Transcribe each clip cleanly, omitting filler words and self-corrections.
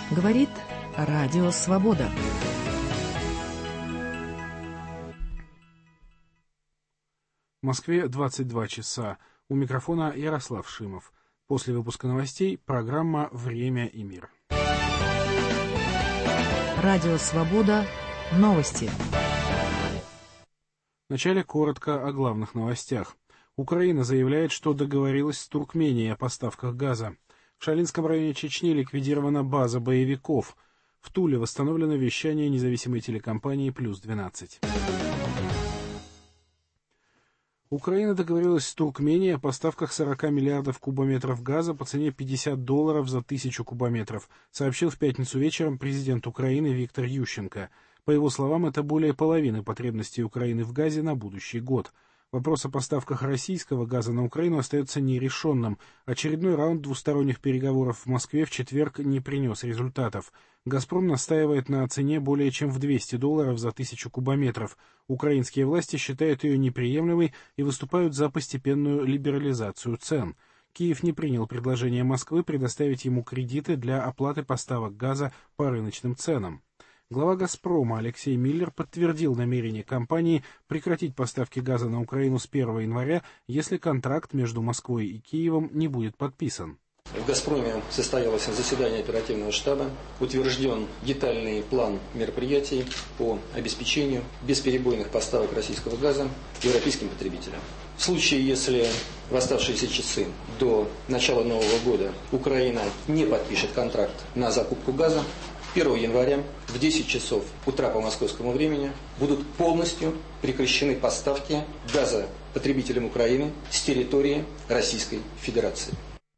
Говорит Радио Свобода. В Москве 22 часа. У микрофона Ярослав Шимов. После выпуска новостей программа «Время и мир». Радио Свобода. Новости. Вначале коротко о главных новостях. Украина заявляет, что договорилась с Туркменией о поставках газа. В Шалинском районе Чечни ликвидирована база боевиков. В Туле восстановлено вещание независимой телекомпании «Плюс-12». Украина договорилась с Туркменией о поставках 40 миллиардов кубометров газа по цене $50 за 1000 кубометров, сообщил в пятницу вечером президент Украины Виктор Ющенко. По его словам, это более половины потребностей Украины в газе на будущий год. Вопрос о поставках российского газа на Украину остается нерешенным. Очередной раунд двусторонних переговоров в Москве в четверг не принес результатов. «Газпром» настаивает на цене более чем в $200 за 1000 кубометров. Украинские власти считают ее неприемлемой и выступают за постепенную либерализацию цен. Киев не принял предложение Москвы предоставить ему кредиты для оплаты поставок газа по рыночным ценам. Глава «Газпрома» Алексей Миллер подтвердил намерение компании прекратить поставки газа на Украину с 1 января, если контракт между Москвой и Киевом не будет подписан. В «Газпроме» состоялось заседание оперативного штаба, утвержден детальный план мероприятий по обеспечению бесперебойных поставок российского газа европейским потребителям. В случае, если в оставшиеся часы до начала Нового года Украина не подпишет контракт на закупку газа, 1 января в 10 часов утра по московскому времени будут полностью прекращены поставки газа потребителям Украины с территории Российской Федерации.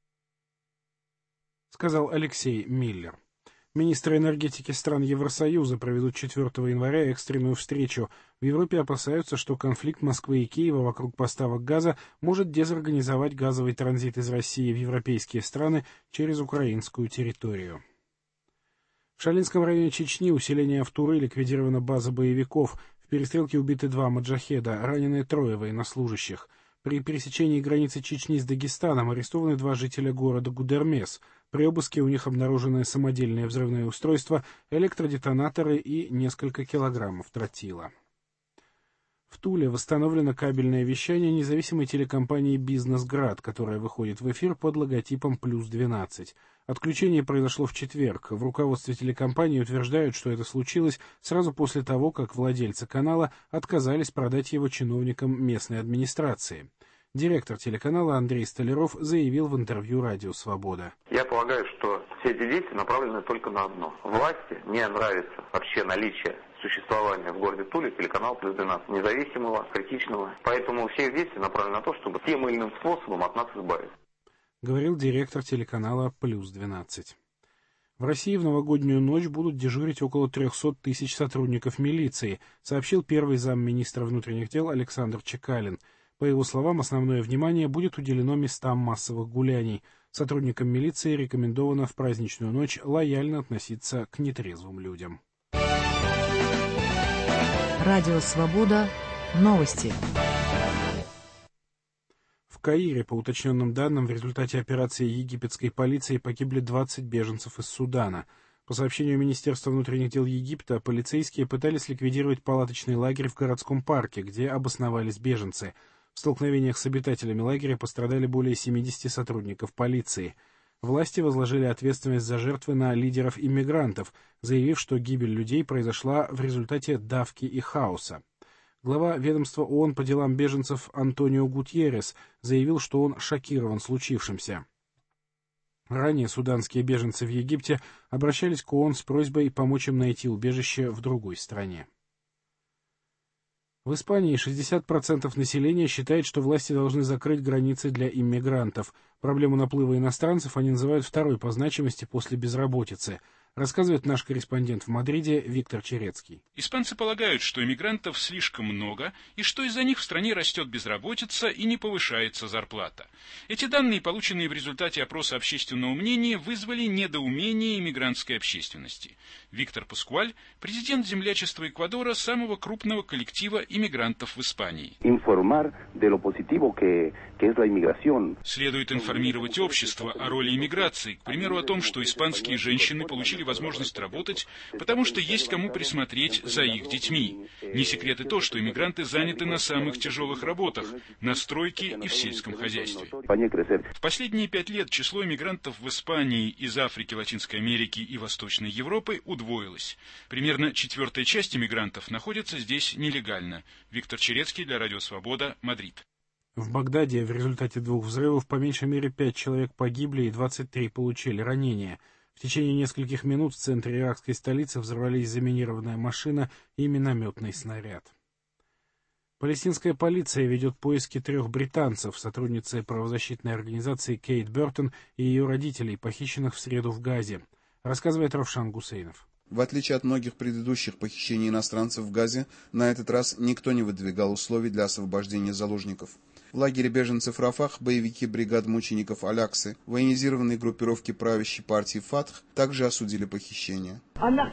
Сказал Алексей Миллер. Министры энергетики стран Евросоюза проведут 4 января экстренную встречу. В Европе опасаются, что конфликт Москвы и Киева вокруг поставок газа может дезорганизовать газовый транзит из России в европейские страны через украинскую территорию. В Шалинском районе Чечни усиление Автуры ликвидирована база боевиков. В перестрелке убиты 2 маджахеда, ранены 3 военнослужащих. При пересечении границы Чечни с Дагестаном арестованы 2 жителя города Гудермес. При обыске у них обнаружены самодельные взрывные устройства, электродетонаторы и несколько килограммов тротила. В Туле восстановлено кабельное вещание независимой телекомпании «Бизнес-Град», которая выходит в эфир под логотипом «Плюс-12». Отключение произошло в четверг. В руководстве телекомпании утверждают, что это случилось сразу после того, как владельцы канала отказались продать его чиновникам местной администрации. Директор телеканала Андрей Столяров заявил в интервью «Радио Свобода». Я полагаю, что все эти действия направлены только на одно. Власти не нравится вообще наличие существования в городе Туле телеканала «Плюс-12», независимого, критичного. Поэтому все их действия направлены на то, чтобы тем или иным способом от нас избавиться. Говорил директор телеканала «Плюс-12». В России в новогоднюю ночь будут дежурить около 300 тысяч сотрудников милиции, сообщил первый замминистра внутренних дел Александр Чекалин. По его словам, основное внимание будет уделено местам массовых гуляний. Сотрудникам милиции рекомендовано в праздничную ночь лояльно относиться к нетрезвым людям. Радио Свобода. Новости. В Каире, по уточненным данным, в результате операции египетской полиции погибли 20 беженцев из Судана. По сообщению Министерства внутренних дел Египта, полицейские пытались ликвидировать палаточный лагерь в городском парке, где обосновались беженцы. В столкновениях с обитателями лагеря пострадали более 70 сотрудников полиции. Власти возложили ответственность за жертвы на лидеров иммигрантов, заявив, что гибель людей произошла в результате давки и хаоса. Глава ведомства ООН по делам беженцев Антонио Гутьеррес заявил, что он шокирован случившимся. Ранее суданские беженцы в Египте обращались к ООН с просьбой помочь им найти убежище в другой стране. В Испании 60% населения считает, что власти должны закрыть границы для иммигрантов. Проблему наплыва иностранцев они называют второй по значимости после безработицы. Рассказывает наш корреспондент в Мадриде Виктор Черецкий. Испанцы полагают, что иммигрантов слишком много, и что из-за них в стране растет безработица и не повышается зарплата. Эти данные, полученные в результате опроса общественного мнения, вызвали недоумение иммигрантской общественности. Виктор Паскуаль, президент землячества Эквадора, самого крупного коллектива иммигрантов в Испании. Следует информировать общество о роли иммиграции, к примеру, о том, что испанские женщины получили получили возможность работать, потому что есть кому присмотреть за их детьми. Не секрет и то, что иммигранты заняты на самых тяжелых работах – на стройке и в сельском хозяйстве. В последние 5 лет число иммигрантов в Испании, из Африки, Латинской Америки и Восточной Европы удвоилось. Примерно четвертая часть иммигрантов находится здесь нелегально. Виктор Черецкий для Радио Свобода, Мадрид. В Багдаде в результате 2 взрывов по меньшей мере 5 человек погибли и 23 получили ранения. В течение нескольких минут в центре иракской столицы взорвались заминированная машина и минометный снаряд. Палестинская полиция ведет поиски 3 британцев, сотрудницы правозащитной организации Кейт Бертон и ее родителей, похищенных в среду в Газе, рассказывает Равшан Гусейнов. В отличие от многих предыдущих похищений иностранцев в Газе, на этот раз никто не выдвигал условий для освобождения заложников. В лагере беженцев Рафах боевики бригад мучеников Аляксы, военизированные группировки правящей партии Фатх, также осудили похищение.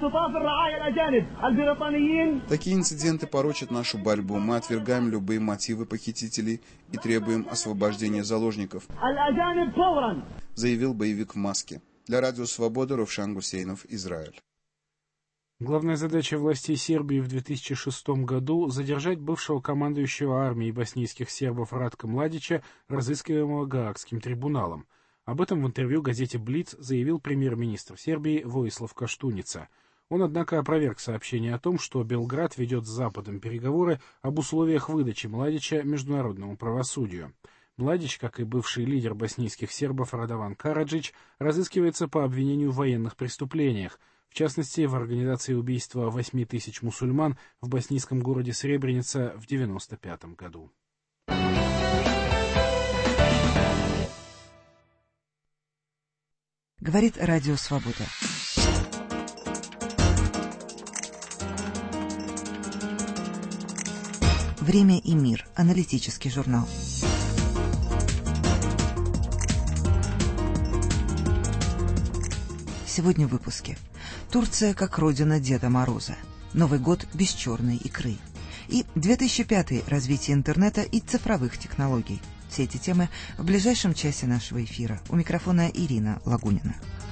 Такие инциденты порочат нашу борьбу. Мы отвергаем любые мотивы похитителей и требуем освобождения заложников, заявил боевик в маске. Для Радио Свобода Равшан Гусейнов, Израиль. Главная задача властей Сербии в 2006 году – задержать бывшего командующего армией боснийских сербов Радка Младича, разыскиваемого Гаагским трибуналом. Об этом в интервью газете «Блиц» заявил премьер-министр Сербии Воислав Каштуница. Он, однако, опроверг сообщение о том, что Белград ведет с Западом переговоры об условиях выдачи Младича международному правосудию. Младич, как и бывший лидер боснийских сербов Радован Караджич, разыскивается по обвинению в военных преступлениях, в частности, в организации убийства 8000 мусульман в боснийском городе Сребреница в 1995 году. Говорит Радио Свобода. «Время и мир» – аналитический журнал. Сегодня в выпуске. Турция как родина Деда Мороза. Новый год без черной икры. И 2005 развитие интернета и цифровых технологий. Все эти темы в ближайшем часе нашего эфира. У микрофона Ирина Лагунина.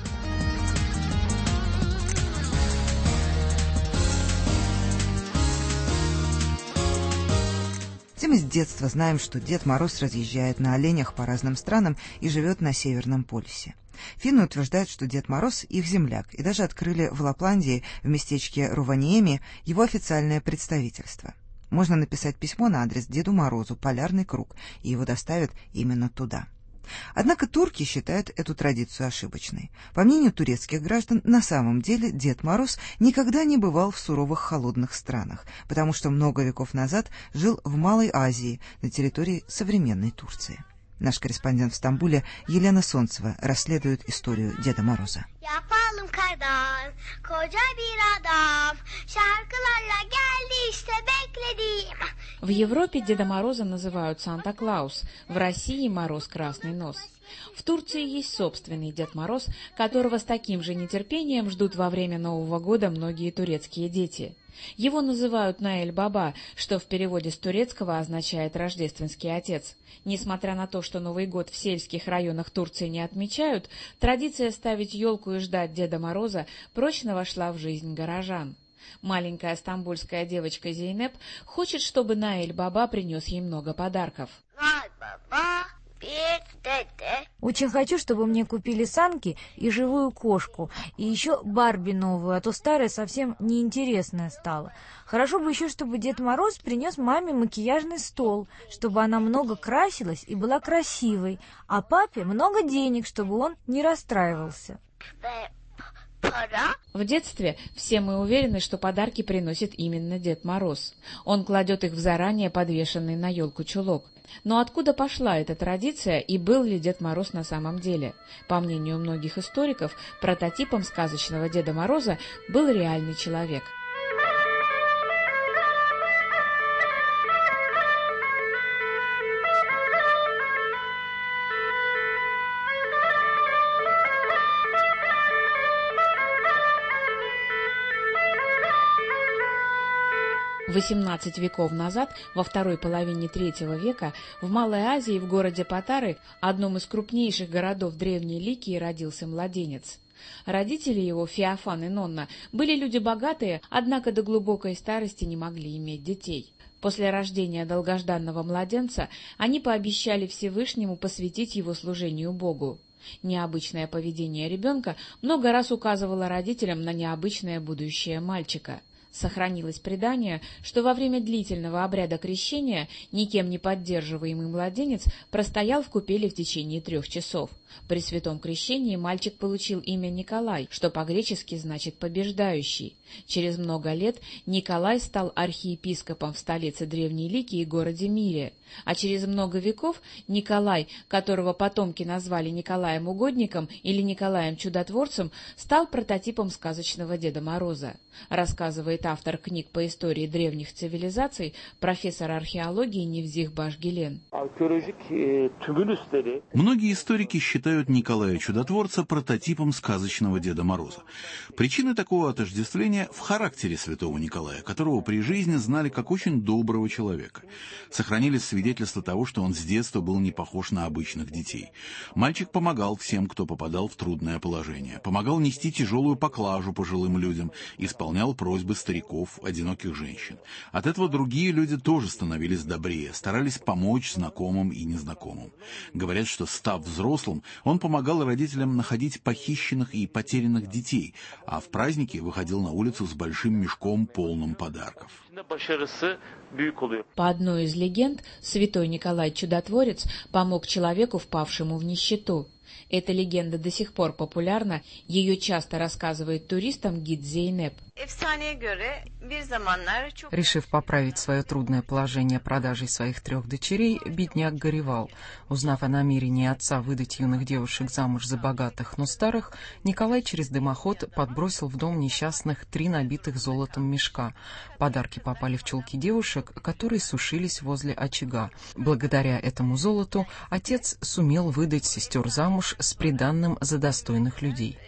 Все мы с детства знаем, что Дед Мороз разъезжает на оленях по разным странам и живет на Северном полюсе. Финны утверждают, что Дед Мороз – их земляк, и даже открыли в Лапландии, в местечке Руваниеми, его официальное представительство. Можно написать письмо на адрес Деду Морозу, Полярный круг, и его доставят именно туда. Однако турки считают эту традицию ошибочной. По мнению турецких граждан, на самом деле Дед Мороз никогда не бывал в суровых холодных странах, потому что много веков назад жил в Малой Азии, на территории современной Турции. Наш корреспондент в Стамбуле Елена Солнцева расследует историю Деда Мороза. В Европе Деда Мороза называют Санта-Клаус, в России Мороз Красный Нос. В Турции есть собственный Дед Мороз, которого с таким же нетерпением ждут во время Нового года многие турецкие дети. Его называют Наэль-Баба, что в переводе с турецкого означает «рождественский отец». Несмотря на то, что Новый год в сельских районах Турции не отмечают, традиция ставить елку и ждать Деда Мороза прочно вошла в жизнь горожан. Маленькая стамбульская девочка Зейнеп хочет, чтобы Наэль-Баба принес ей много подарков. Очень хочу, чтобы мне купили санки и живую кошку, и еще Барби новую, а то старая совсем неинтересная стала. Хорошо бы еще, чтобы Дед Мороз принес маме макияжный стол, чтобы она много красилась и была красивой, а папе много денег, чтобы он не расстраивался. В детстве все мы уверены, что подарки приносит именно Дед Мороз. Он кладет их в заранее подвешенный на елку чулок. Но откуда пошла эта традиция и был ли Дед Мороз на самом деле? По мнению многих историков, прототипом сказочного Деда Мороза был реальный человек. XVIII веков назад, во второй половине III века, в Малой Азии, в городе Патары, одном из крупнейших городов Древней Ликии, родился младенец. Родители его, Феофан и Нонна, были люди богатые, однако до глубокой старости не могли иметь детей. После рождения долгожданного младенца они пообещали Всевышнему посвятить его служению Богу. Необычное поведение ребенка много раз указывало родителям на необычное будущее мальчика. Сохранилось предание, что во время длительного обряда крещения никем не поддерживаемый младенец простоял в купели в течение 3 часов. При святом крещении мальчик получил имя Николай, что по-гречески значит «побеждающий». Через много лет Николай стал архиепископом в столице Древней Ликии, городе Мире, а через много веков Николай, которого потомки назвали Николаем Угодником или Николаем Чудотворцем, стал прототипом сказочного Деда Мороза, рассказывает автор книг по истории древних цивилизаций, профессор археологии Невзих Башгилен. Многие историки считают Николая Чудотворца прототипом сказочного Деда Мороза. Причина такого отождествления в характере святого Николая, которого при жизни знали как очень доброго человека. Сохранились свидетельства того, что он с детства был не похож на обычных детей. Мальчик помогал всем, кто попадал в трудное положение, помогал нести тяжелую поклажу пожилым людям, исполнял просьбы стариков, одиноких женщин. От этого другие люди тоже становились добрее, старались помочь знакомым и незнакомым. Говорят, что, став взрослым, он помогал родителям находить похищенных и потерянных детей, а в праздники выходил на улицу с большим мешком, полным подарков. По одной из легенд, святой Николай Чудотворец помог человеку, впавшему в нищету. Эта легенда до сих пор популярна, ее часто рассказывает туристам гид Зейнеп. Решив поправить свое трудное положение продажей своих 3 дочерей, бедняк горевал. Узнав о намерении отца выдать юных девушек замуж за богатых, но старых, Николай через дымоход подбросил в дом несчастных 3 набитых золотом мешка. Подарки попали в чулки девушек, которые сушились возле очага. Благодаря этому золоту отец сумел выдать сестер замуж с приданным за достойных людей.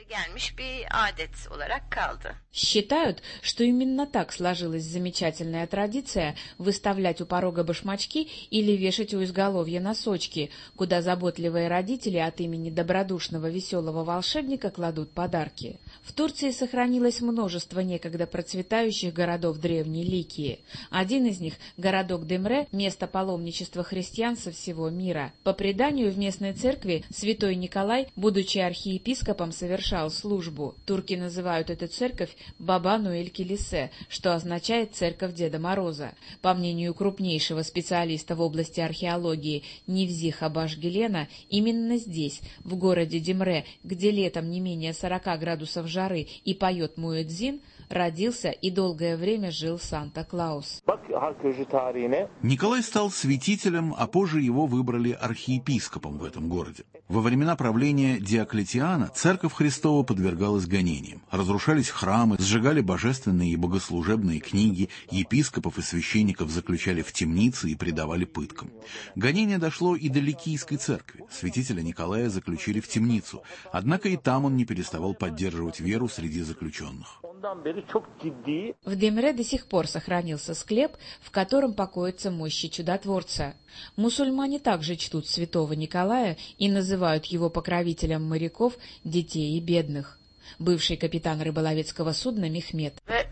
Считают, что именно так сложилась замечательная традиция выставлять у порога башмачки или вешать у изголовья носочки, куда заботливые родители от имени добродушного веселого волшебника кладут подарки. В Турции сохранилось множество некогда процветающих городов Древней Ликии. Один из них, городок Демре, место паломничества христиан со всего мира. По преданию, в местной церкви святой Николай, будучи архиепископом, совершал службу. Турки называют эту церковь Баба-Нуэль-Килисе, что означает «церковь Деда Мороза». По мнению крупнейшего специалиста в области археологии Невзиха Башгилена, именно здесь, в городе Демре, где летом не менее 40 градусов жары и поет муэдзин, родился и долгое время жил Санта-Клаус. Николай стал святителем, а позже его выбрали архиепископом в этом городе. Во времена правления Диоклетиана церковь Христова подвергалась гонениям. Разрушались храмы, сжигали божественные и богослужебные книги, епископов и священников заключали в темницы и предавали пыткам. Гонение дошло и до Ликийской церкви. Святителя Николая заключили в темницу, однако и там он не переставал поддерживать веру среди заключенных. В Демре до сих пор сохранился склеп, в котором покоятся мощи чудотворца. Мусульмане также чтут святого Николая и называют его покровителем моряков, детей и бедных. Бывший капитан рыболовецкого судна Мехмед.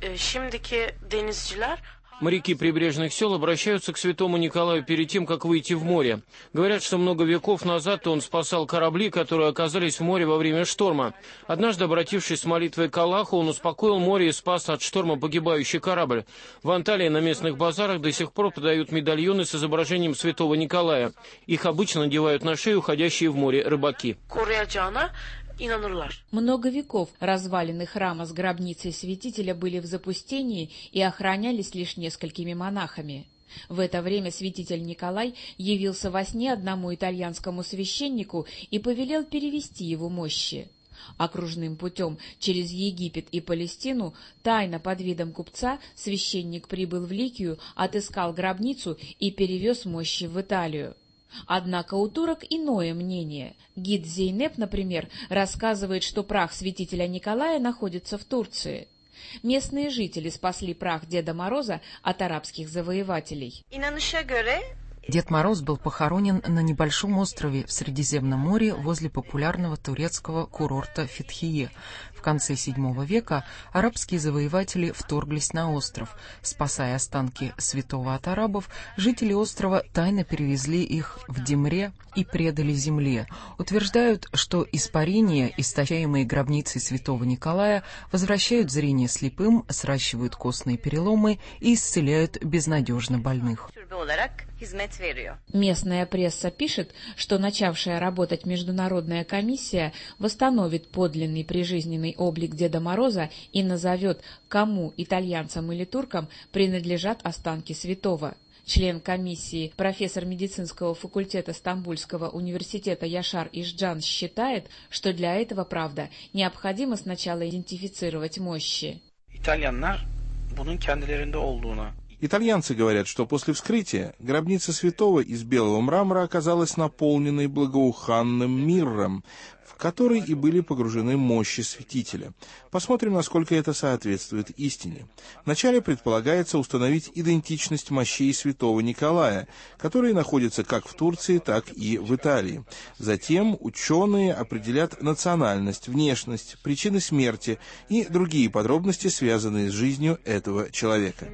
Моряки прибрежных сел обращаются к святому Николаю перед тем, как выйти в море. Говорят, что много веков назад он спасал корабли, которые оказались в море во время шторма. Однажды, обратившись с молитвой к Аллаху, он успокоил море и спас от шторма погибающий корабль. В Анталии на местных базарах до сих пор продают медальоны с изображением святого Николая. Их обычно надевают на шею уходящие в море рыбаки. Много веков развалины храма с гробницей святителя были в запустении и охранялись лишь несколькими монахами. В это время святитель Николай явился во сне одному итальянскому священнику и повелел перевести его мощи. Окружным путем через Египет и Палестину тайно под видом купца священник прибыл в Ликию, отыскал гробницу и перевез мощи в Италию. Однако у турок иное мнение. Гид Зейнеп, например, рассказывает, что прах святителя Николая находится в Турции. Местные жители спасли прах Деда Мороза от арабских завоевателей. Дед Мороз был похоронен на небольшом острове в Средиземном море возле популярного турецкого курорта Фетхие. В конце VII века арабские завоеватели вторглись на остров. Спасая останки святого от арабов, жители острова тайно перевезли их в Демре и предали земле. Утверждают, что испарения, источаемые гробницей святого Николая, возвращают зрение слепым, сращивают костные переломы и исцеляют безнадежно больных. Местная пресса пишет, что начавшая работать международная комиссия восстановит подлинный прижизненный облик Деда Мороза и назовет, кому, итальянцам или туркам, принадлежат останки святого. Член комиссии, профессор медицинского факультета Стамбульского университета Яшар Ишджан считает, что для этого, правда, необходимо сначала идентифицировать мощи. Итальянцы говорят, что после вскрытия гробница святого из белого мрамора оказалась наполненной благоуханным мирром, в который и были погружены мощи святителя. Посмотрим, насколько это соответствует истине. Вначале предполагается установить идентичность мощей святого Николая, которые находятся как в Турции, так и в Италии. Затем ученые определят национальность, внешность, причины смерти и другие подробности, связанные с жизнью этого человека.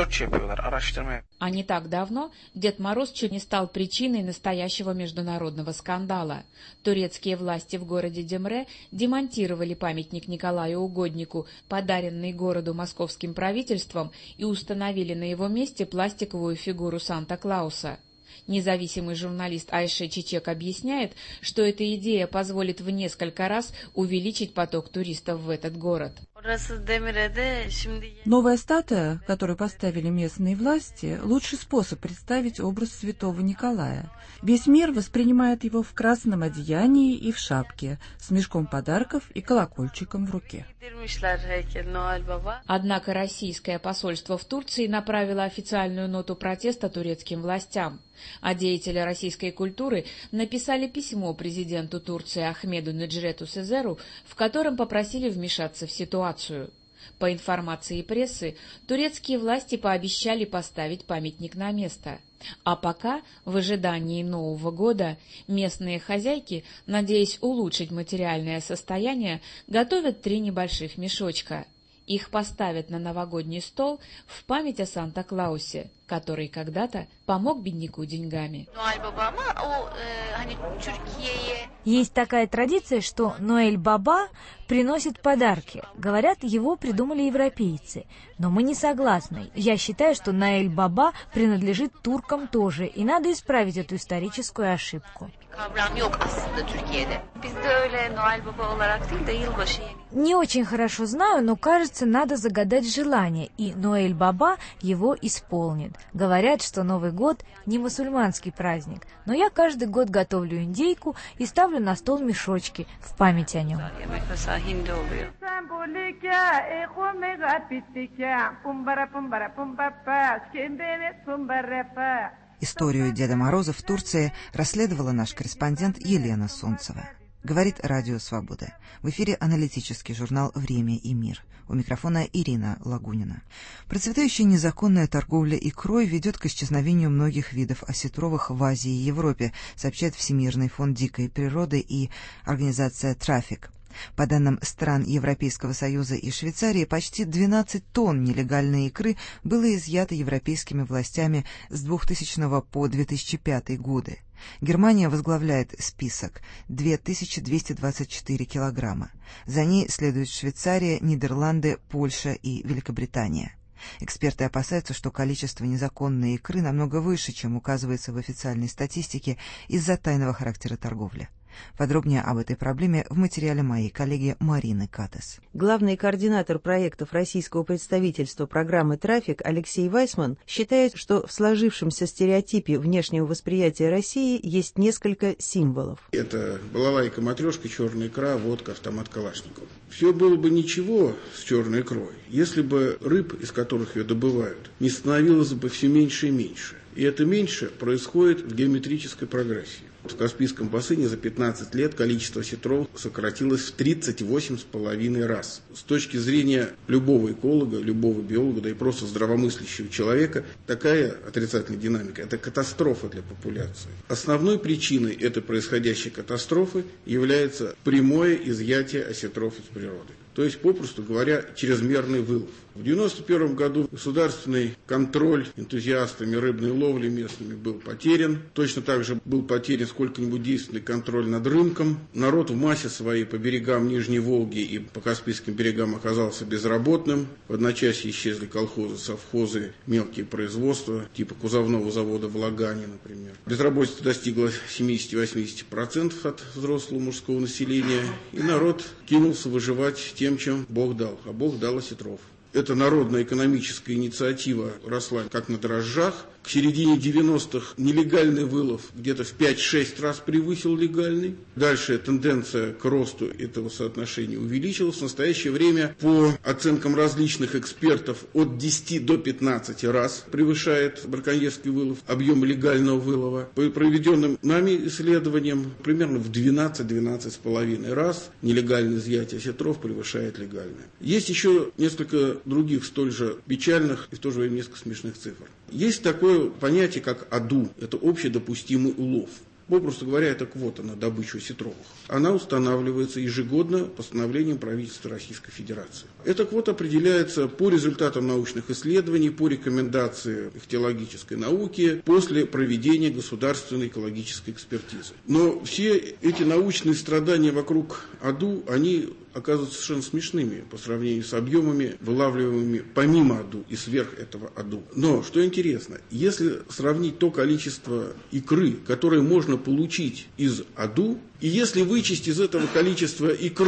А не так давно Дед Мороз чуть не стал причиной настоящего международного скандала. Турецкие власти в городе Демре демонтировали памятник Николаю Угоднику, подаренный городу московским правительством, и установили на его месте пластиковую фигуру Санта-Клауса. Независимый журналист Айше Чичек объясняет, что эта идея позволит в несколько раз увеличить поток туристов в этот город. Новая статуя, которую поставили местные власти, лучший способ представить образ святого Николая. Весь мир воспринимает его в красном одеянии и в шапке, с мешком подарков и колокольчиком в руке. Однако российское посольство в Турции направило официальную ноту протеста турецким властям, а деятели российской культуры написали письмо президенту Турции Ахмеду Неджрету Сезеру, в котором попросили вмешаться в ситуацию. По информации прессы, турецкие власти пообещали поставить памятник на место. А пока, в ожидании Нового года, местные хозяйки, надеясь улучшить материальное состояние, готовят 3 небольших мешочка. Их поставят на новогодний стол в память о Санта-Клаусе, который когда-то помог бедняку деньгами. Есть такая традиция, что Ноэль-Баба приносит подарки. Говорят, его придумали европейцы. Но мы не согласны. Я считаю, что Ноэль-Баба принадлежит туркам тоже, и надо исправить эту историческую ошибку. Не очень хорошо знаю, но кажется, надо загадать желание, и Ноэль-Баба его исполнит. Говорят, что Новый год не мусульманский праздник, но я каждый год готовлю индейку и ставлю на стол мешочки в память о нем. Историю Деда Мороза в Турции расследовала наш корреспондент Елена Солнцева. Говорит Радио Свобода. В эфире аналитический журнал «Время и мир». У микрофона Ирина Лагунина. Процветающая незаконная торговля икрой ведет к исчезновению многих видов осетровых в Азии и Европе, сообщает Всемирный фонд дикой природы и организация «Трафик». По данным стран Европейского Союза и Швейцарии, почти 12 тонн нелегальной икры было изъято европейскими властями с 2000 по 2005 годы. Германия возглавляет список – 2224 килограмма. За ней следуют Швейцария, Нидерланды, Польша и Великобритания. Эксперты опасаются, что количество незаконной икры намного выше, чем указывается в официальной статистике из-за тайного характера торговли. Подробнее об этой проблеме в материале моей коллеги Марины Катас. Главный координатор проектов российского представительства программы «Трафик» Алексей Вайсман считает, что в сложившемся стереотипе внешнего восприятия России есть несколько символов. Это балалайка-матрешка, черная икра, водка, автомат Калашникова. Все было бы ничего с черной икрой, если бы рыб, из которых ее добывают, не становилось бы все меньше и меньше. И это меньше происходит в геометрической прогрессии. В Каспийском бассейне за 15 лет количество осетров сократилось в 38,5 раз. С точки зрения любого эколога, любого биолога, да и просто здравомыслящего человека, такая отрицательная динамика – это катастрофа для популяции. Основной причиной этой происходящей катастрофы является прямое изъятие осетров из природы. То есть, попросту говоря, чрезмерный вылов. В 1991 году государственный контроль энтузиастами рыбной ловли местными был потерян. Точно так же был потерян сколько-нибудь действенный контроль над рынком. Народ в массе своей по берегам Нижней Волги и по Каспийским берегам оказался безработным. В одночасье исчезли колхозы, совхозы, мелкие производства, типа кузовного завода в Лагане, например. Безработица достигла 70-80% от взрослого мужского населения. И народ кинулся выживать тем, чем Бог дал. А Бог дал осетров. Эта народная экономическая инициатива росла как на дрожжах. К середине 90-х нелегальный вылов где-то в 5-6 раз превысил легальный. Дальше тенденция к росту этого соотношения увеличилась. В настоящее время, по оценкам различных экспертов, от 10 до 15 раз превышает браконьерский вылов объем легального вылова. По проведенным нами исследованиям, примерно в 12-12,5 раз нелегальное изъятие осетров превышает легальное. Есть еще несколько других столь же печальных и в то же время несколько смешных цифр. Есть такое понятие, как АДУ. Это общедопустимый улов. Попросту говоря, это квота на добычу осетровых. Она устанавливается ежегодно постановлением правительства Российской Федерации. Эта квота определяется по результатам научных исследований, по рекомендации ихтиологической науки, после проведения государственной экологической экспертизы. Но все эти научные страдания вокруг АДУ, они оказываются совершенно смешными по сравнению с объемами, вылавливаемыми помимо АДУ и сверх этого АДУ. Но, что интересно, если сравнить то количество икры, которое можно получить из АДУ, и если вычесть из этого количество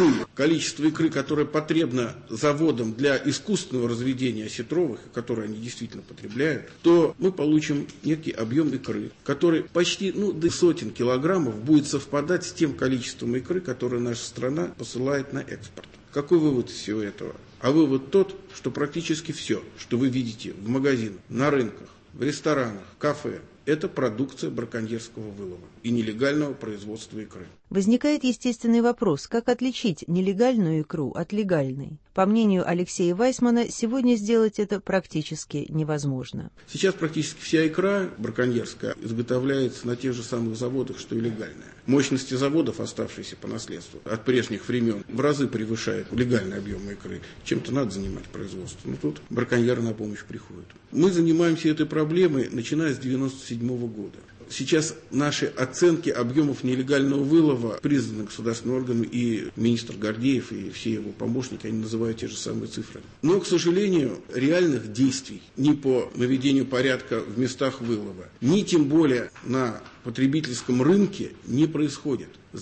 икры, которое потребно заводам для искусственного разведения осетровых, которые они действительно потребляют, то мы получим некий объем икры, который почти до сотен килограммов будет совпадать с тем количеством икры, которое наша страна посылает на экспорт. Какой вывод из всего этого? А вывод тот, что практически все, что вы видите в магазинах, на рынках, в ресторанах, кафе, это продукция браконьерского вылова и нелегального производства икры. Возникает естественный вопрос, как отличить нелегальную икру от легальной. По мнению Алексея Вайсмана, сегодня сделать это практически невозможно. Сейчас практически вся икра браконьерская изготовляется на тех же самых заводах, что и легальная. Мощности заводов, оставшиеся по наследству от прежних времен, в разы превышают легальный объем икры. Чем-то надо занимать производство. Но тут браконьеры на помощь приходят. Мы занимаемся этой проблемой, начиная с 1997 года. Сейчас наши оценки объемов нелегального вылова признаны государственными органами, и министр Гордеев, и все его помощники, они называют те же самые цифры. Но, к сожалению, реальных действий ни по наведению порядка в местах вылова, ни тем более на потребительском рынке не происходит. С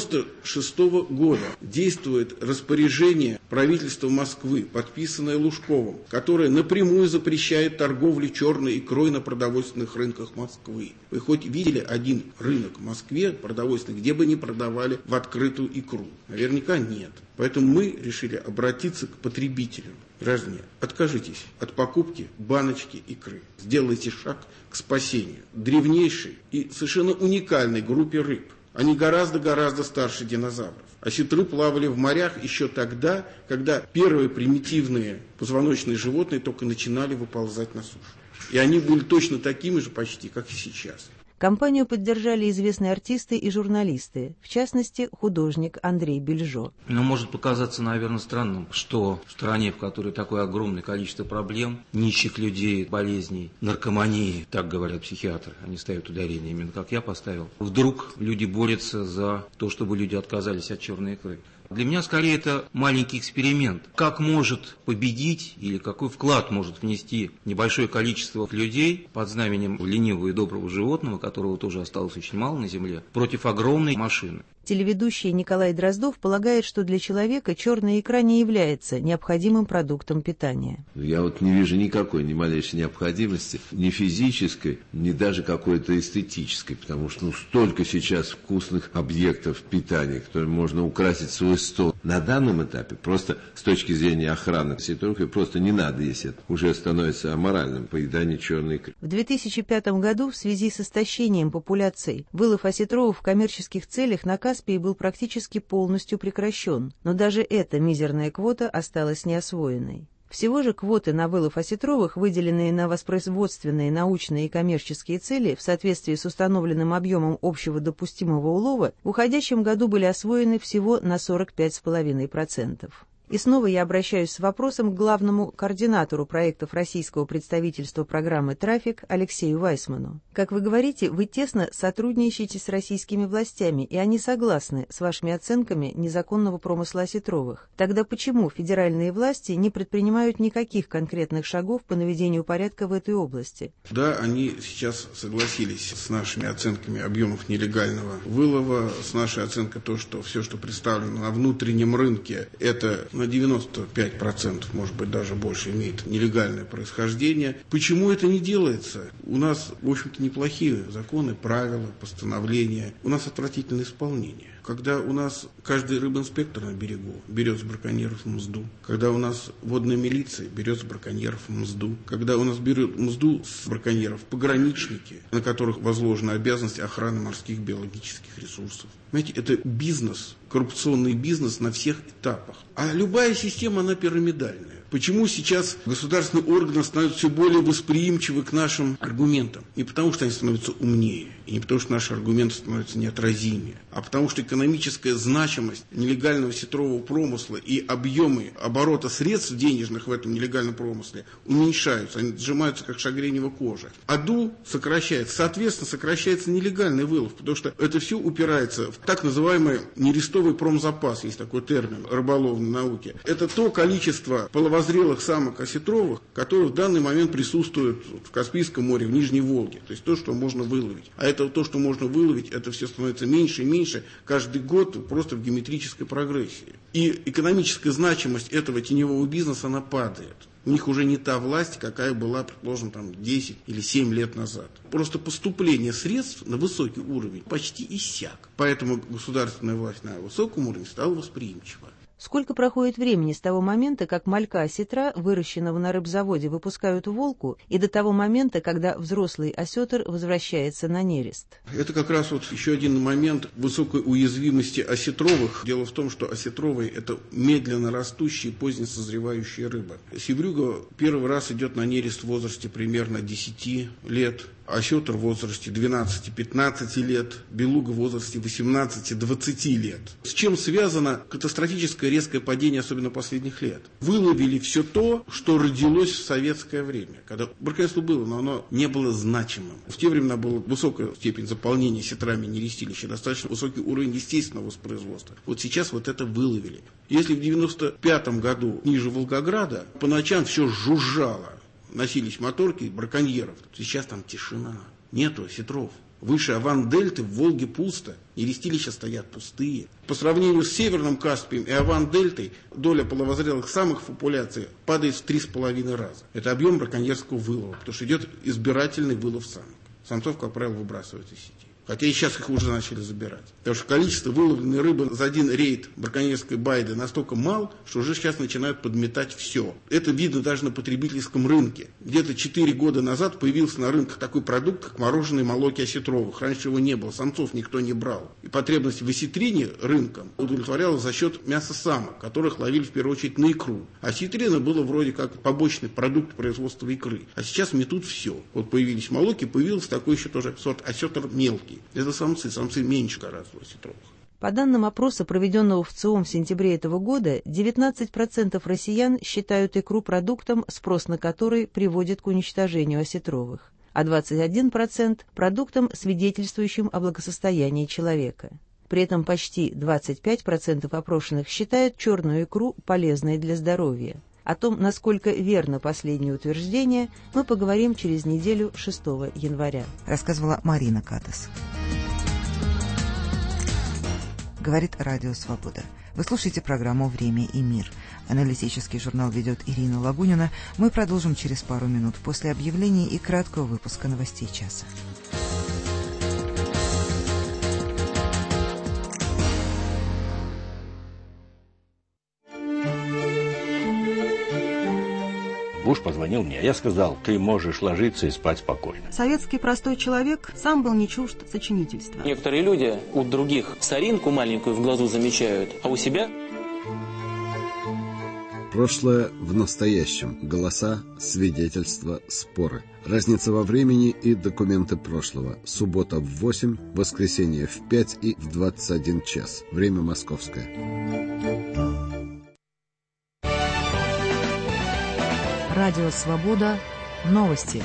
1996 года действует распоряжение правительства Москвы, подписанное Лужковым, которое напрямую запрещает торговлю черной икрой на продовольственных рынках Москвы. Вы хоть видели один рынок в Москве продовольственный, где бы не продавали в открытую икру? Наверняка нет. Поэтому мы решили обратиться к потребителям. Граждане, откажитесь от покупки баночки икры. Сделайте шаг к спасению древнейшей и совершенно уникальной группе рыб. Они гораздо старше динозавров. Осетры плавали в морях еще тогда, когда первые примитивные позвоночные животные только начинали выползать на сушу. И они были точно такими же почти, как и сейчас. Компанию поддержали известные артисты и журналисты, в частности, художник Андрей Бельжо. Может показаться, наверное, странным, что в стране, в которой такое огромное количество проблем, нищих людей, болезней, наркомании, так говорят психиатры, они ставят ударение именно как я поставил, вдруг люди борются за то, чтобы люди отказались от черной икры. Для меня, скорее, это маленький эксперимент. Как может победить или какой вклад может внести небольшое количество людей под знаменем ленивого и доброго животного, которого тоже осталось очень мало на земле, против огромной машины. Телеведущий Николай Дроздов полагает, что для человека черная икра не является необходимым продуктом питания. Я не вижу никакой, ни малейшей необходимости, ни физической, ни даже какой-то эстетической, потому что столько сейчас вкусных объектов питания, которыми можно украсить свой стол. На данном этапе просто с точки зрения охраны осетров просто не надо, если это уже становится аморальным поедание черной икры. В 2005 году в связи с истощением популяций вылов осетровых в коммерческих целях на Каспии был практически полностью прекращен, но даже эта мизерная квота осталась неосвоенной. Всего же квоты на вылов осетровых, выделенные на воспроизводственные, научные и коммерческие цели в соответствии с установленным объемом общего допустимого улова, в уходящем году были освоены всего на 45,5%. И снова я обращаюсь с вопросом к главному координатору проектов российского представительства программы «Трафик» Алексею Вайсману. Как вы говорите, вы тесно сотрудничаете с российскими властями, и они согласны с вашими оценками незаконного промысла осетровых. Тогда почему федеральные власти не предпринимают никаких конкретных шагов по наведению порядка в этой области? Да, они сейчас согласились с нашими оценками объемов нелегального вылова, с нашей оценкой то, что все, что представлено на внутреннем рынке, это на 95%, может быть, даже больше имеет нелегальное происхождение. Почему это не делается? У нас, в общем-то, неплохие законы, правила, постановления. У нас отвратительное исполнение. Когда у нас каждый рыбинспектор на берегу берет с браконьеров мзду, когда у нас водная милиция берет с браконьеров мзду, когда у нас берут мзду с браконьеров пограничники, на которых возложена обязанность охраны морских биологических ресурсов. Знаете, это бизнес, коррупционный бизнес на всех этапах. А любая система, она пирамидальная. Почему сейчас государственные органы становятся все более восприимчивы к нашим аргументам? Не потому, что они становятся умнее, и не потому, что наши аргументы становятся неотразимее, а потому, что экономическая значимость нелегального сетрового промысла и объемы оборота средств денежных в этом нелегальном промысле уменьшаются, они сжимаются, как шагренева кожа. АДУ сокращается, соответственно, сокращается нелегальный вылов, потому что это все упирается в так называемый нерестовый промзапас, есть такой термин рыболовной науки. Это то количество половозрелых самок осетровых, которые в данный момент присутствуют в Каспийском море, в Нижней Волге. То есть то, что можно выловить. А это то, что можно выловить, это все становится меньше и меньше каждый год просто в геометрической прогрессии. И экономическая значимость этого теневого бизнеса, она падает. У них уже не та власть, какая была, предположим, 10 или 7 лет назад. Просто поступление средств на высокий уровень почти иссяк. Поэтому государственная власть на высоком уровне стала восприимчива. Сколько проходит времени с того момента, как малька осетра, выращенного на рыбзаводе, выпускают в Волгу, и до того момента, когда взрослый осетр возвращается на нерест? Это как раз еще один момент высокой уязвимости осетровых. Дело в том, что осетровые – это медленно растущая, поздне созревающая рыба. Севрюга первый раз идет на нерест в возрасте примерно 10 лет. Осетр в возрасте 12-15 лет, белуга в возрасте 18-20 лет. С чем связано катастрофическое резкое падение, особенно последних лет? Выловили все то, что родилось в советское время, когда браконьерство было, но оно не было значимым. В те времена была высокая степень заполнения сетрами нерестилища, достаточно высокий уровень естественного воспроизводства. Вот сейчас вот это выловили. Если в 95 году ниже Волгограда по ночам все жужжало, носились моторки браконьеров. Сейчас там тишина. Нету осетров. Выше Аван-дельты в Волге пусто. Нерестилища стоят пустые. По сравнению с Северным Каспием и Аван-дельтой доля половозрелых самок в популяции падает в 3,5 раза. Это объем браконьерского вылова, потому что идет избирательный вылов самок. Самцов, как правило, выбрасывают из сети. Хотя и сейчас их уже начали забирать. Потому что количество выловленной рыбы за один рейд браконьерской байды настолько мало, что уже сейчас начинают подметать все. Это видно даже на потребительском рынке. Где-то 4 года назад появился на рынках такой продукт, как мороженые молоки осетровых. Раньше его не было, самцов никто не брал. И потребность в осетрине рынком удовлетворялась за счет мяса самок, которых ловили в первую очередь на икру. Осетрина было вроде как побочный продукт производства икры. А сейчас метут все. Вот появились молоки, появился такой еще тоже сорт осетр мелкий. Это самцы меньше гораздо осетровых. По данным опроса, проведенного в ЦИОМ в сентябре этого года, 19% россиян считают икру продуктом, спрос на который приводит к уничтожению осетровых, а 21% – продуктом, свидетельствующим о благосостоянии человека. При этом почти 25% опрошенных считают черную икру полезной для здоровья. О том, насколько верно последнее утверждение, мы поговорим через неделю 6 января. Рассказывала Марина Катас. говорит Радио Свобода. Вы слушаете программу «Время и мир». Аналитический журнал ведет Ирина Лагунина. Мы продолжим через пару минут после объявлений и краткого выпуска новостей часа. Буш позвонил мне, я сказал, ты можешь ложиться и спать спокойно. Советский простой человек сам был не чужд сочинительства. Некоторые люди у других соринку маленькую в глазу замечают, а у себя... Прошлое в настоящем. Голоса, свидетельства, споры. Разница во времени и документы прошлого. Суббота в 8, воскресенье в 5 и в 21 час. Время московское. Радио «Свобода». Новости.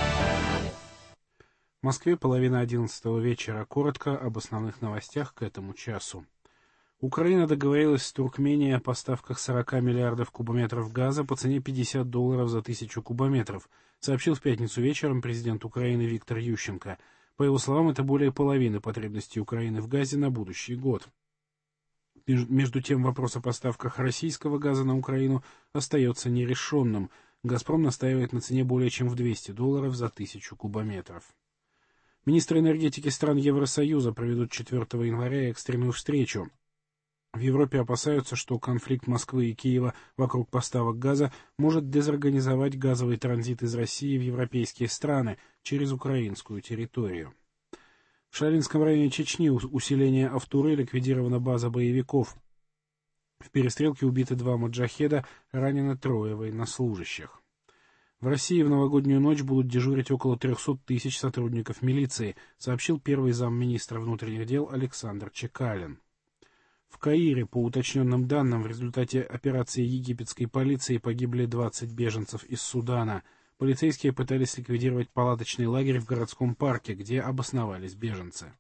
В Москве 10:30 вечера. Коротко об основных новостях к этому часу. Украина договорилась с Туркменией о поставках 40 миллиардов кубометров газа по цене $50 за 1000 кубометров, сообщил в пятницу вечером президент Украины Виктор Ющенко. По его словам, это более половины потребностей Украины в газе на будущий год. Между тем, вопрос о поставках российского газа на Украину остается нерешенным. «Газпром» настаивает на цене более чем в $200 за 1000 кубометров. Министры энергетики стран Евросоюза проведут 4 января экстренную встречу. В Европе опасаются, что конфликт Москвы и Киева вокруг поставок газа может дезорганизовать газовый транзит из России в европейские страны через украинскую территорию. В Шалинском районе Чечни усиление Автуры ликвидирована база боевиков. В перестрелке убиты 2 маджахеда, ранено 3 военнослужащих. В России в новогоднюю ночь будут дежурить около 300 тысяч сотрудников милиции, сообщил первый замминистра внутренних дел Александр Чекалин. В Каире, по уточненным данным, в результате операции египетской полиции погибли 20 беженцев из Судана. Полицейские пытались ликвидировать палаточный лагерь в городском парке, где обосновались беженцы.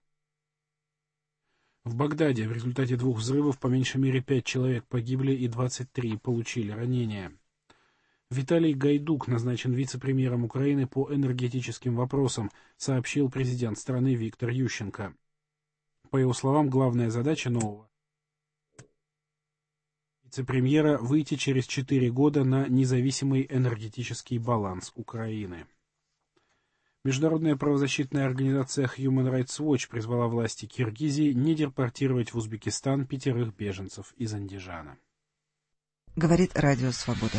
В Багдаде в результате 2 взрывов по меньшей мере 5 человек погибли и 23 получили ранения. Виталий Гайдук назначен вице-премьером Украины по энергетическим вопросам, сообщил президент страны Виктор Ющенко. По его словам, главная задача нового вице-премьера – выйти через 4 года на независимый энергетический баланс Украины. Международная правозащитная организация Human Rights Watch призвала власти Киргизии не депортировать в Узбекистан 5 беженцев из Андижана. Говорит Радио Свобода.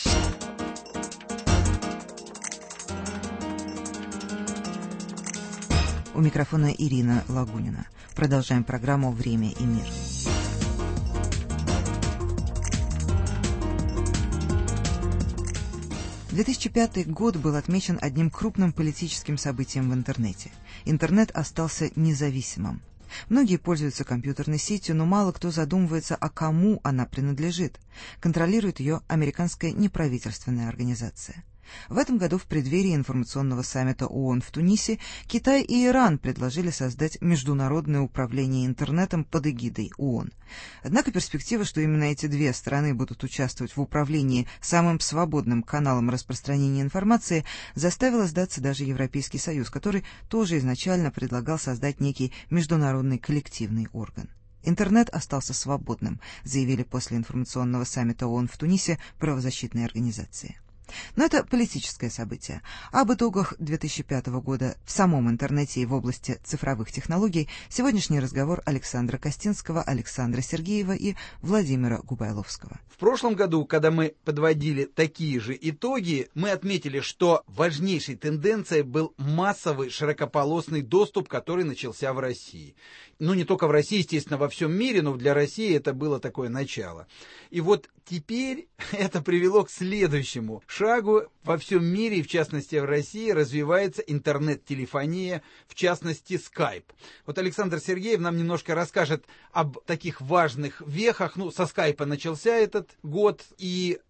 У микрофона Ирина Лагунина. Продолжаем программу «Время и мир». — 2005 год был отмечен одним крупным политическим событием в интернете. Интернет остался независимым. Многие пользуются компьютерной сетью, но мало кто задумывается, а кому она принадлежит. Контролирует ее американская неправительственная организация. В этом году в преддверии информационного саммита ООН в Тунисе Китай и Иран предложили создать международное управление интернетом под эгидой ООН. Однако перспектива, что именно эти 2 страны будут участвовать в управлении самым свободным каналом распространения информации, заставила сдаться даже Европейский Союз, который тоже изначально предлагал создать некий международный коллективный орган. Интернет остался свободным, заявили после информационного саммита ООН в Тунисе правозащитные организации. Но это политическое событие. Об итогах 2005 года в самом интернете и в области цифровых технологий сегодняшний разговор Александра Костинского, Александра Сергеева и Владимира Губайловского. В прошлом году, когда мы подводили такие же итоги, мы отметили, что важнейшей тенденцией был массовый широкополосный доступ, который начался в России. Ну, не только в России, естественно, во всем мире, но для России это было такое начало. И вот теперь это привело к следующему шагу. Во всем мире, и в частности в России, развивается интернет-телефония, в частности Skype. Вот Александр Сергеев нам немножко расскажет об таких важных вехах. Ну, со Skype начался этот год, и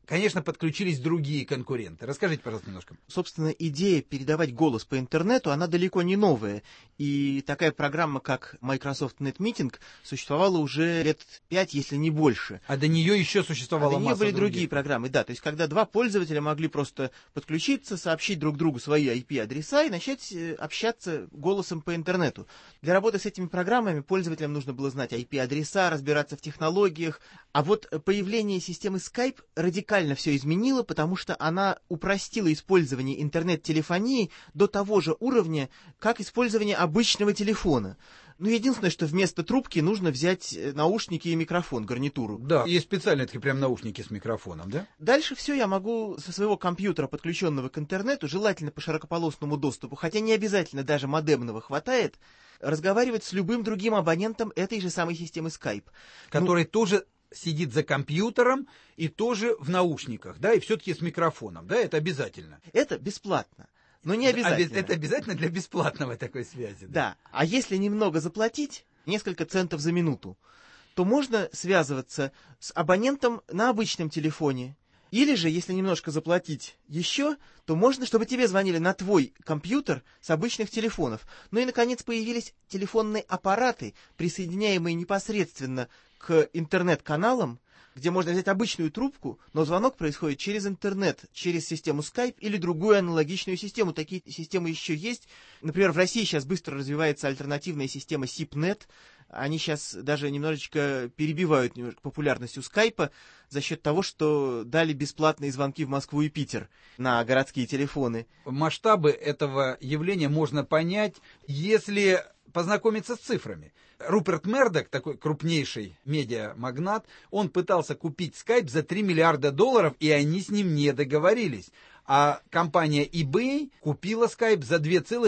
конечно, подключились другие конкуренты. Расскажите, пожалуйста, немножко. Собственно, идея передавать голос по интернету, она далеко не новая. И такая программа, как Microsoft NetMeeting, существовала уже лет 5, если не больше. А до нее еще существовала масса масса были другие программы, да. То есть, когда два пользователя могли просто подключиться, сообщить друг другу свои IP-адреса и начать общаться голосом по интернету. Для работы с этими программами пользователям нужно было знать IP-адреса, разбираться в технологиях. А вот появление системы Skype радикально все изменило, потому что она упростила использование интернет-телефонии до того же уровня, как использование обычного телефона. Ну, единственное, что вместо трубки нужно взять наушники и микрофон, гарнитуру. Да, есть специальные такие прям наушники с микрофоном, да? Дальше все я могу со своего компьютера, подключенного к интернету, желательно по широкополосному доступу, хотя не обязательно даже модемного хватает, разговаривать с любым другим абонентом этой же самой системы Skype. Который тоже сидит за компьютером и тоже в наушниках, да, и все-таки с микрофоном, да, это обязательно. Это бесплатно. Но не обязательно. Это обязательно для бесплатного такой связи. Да. А если немного заплатить, несколько центов за минуту, то можно связываться с абонентом на обычном телефоне. Или же, если немножко заплатить еще, то можно, чтобы тебе звонили на твой компьютер с обычных телефонов. Ну и, наконец, появились телефонные аппараты, присоединяемые непосредственно к интернет-каналам, где можно взять обычную трубку, но звонок происходит через интернет, через систему Skype или другую аналогичную систему. Такие системы еще есть. Например, в России сейчас быстро развивается альтернативная система SIP-NET. Они сейчас даже немножечко перебивают популярность у Skype за счет того, что дали бесплатные звонки в Москву и Питер на городские телефоны. Масштабы этого явления можно понять, если познакомиться с цифрами. Руперт Мердок, такой крупнейший медиамагнат, он пытался купить Skype за $3 миллиарда, и они с ним не договорились. А компания eBay купила Skype за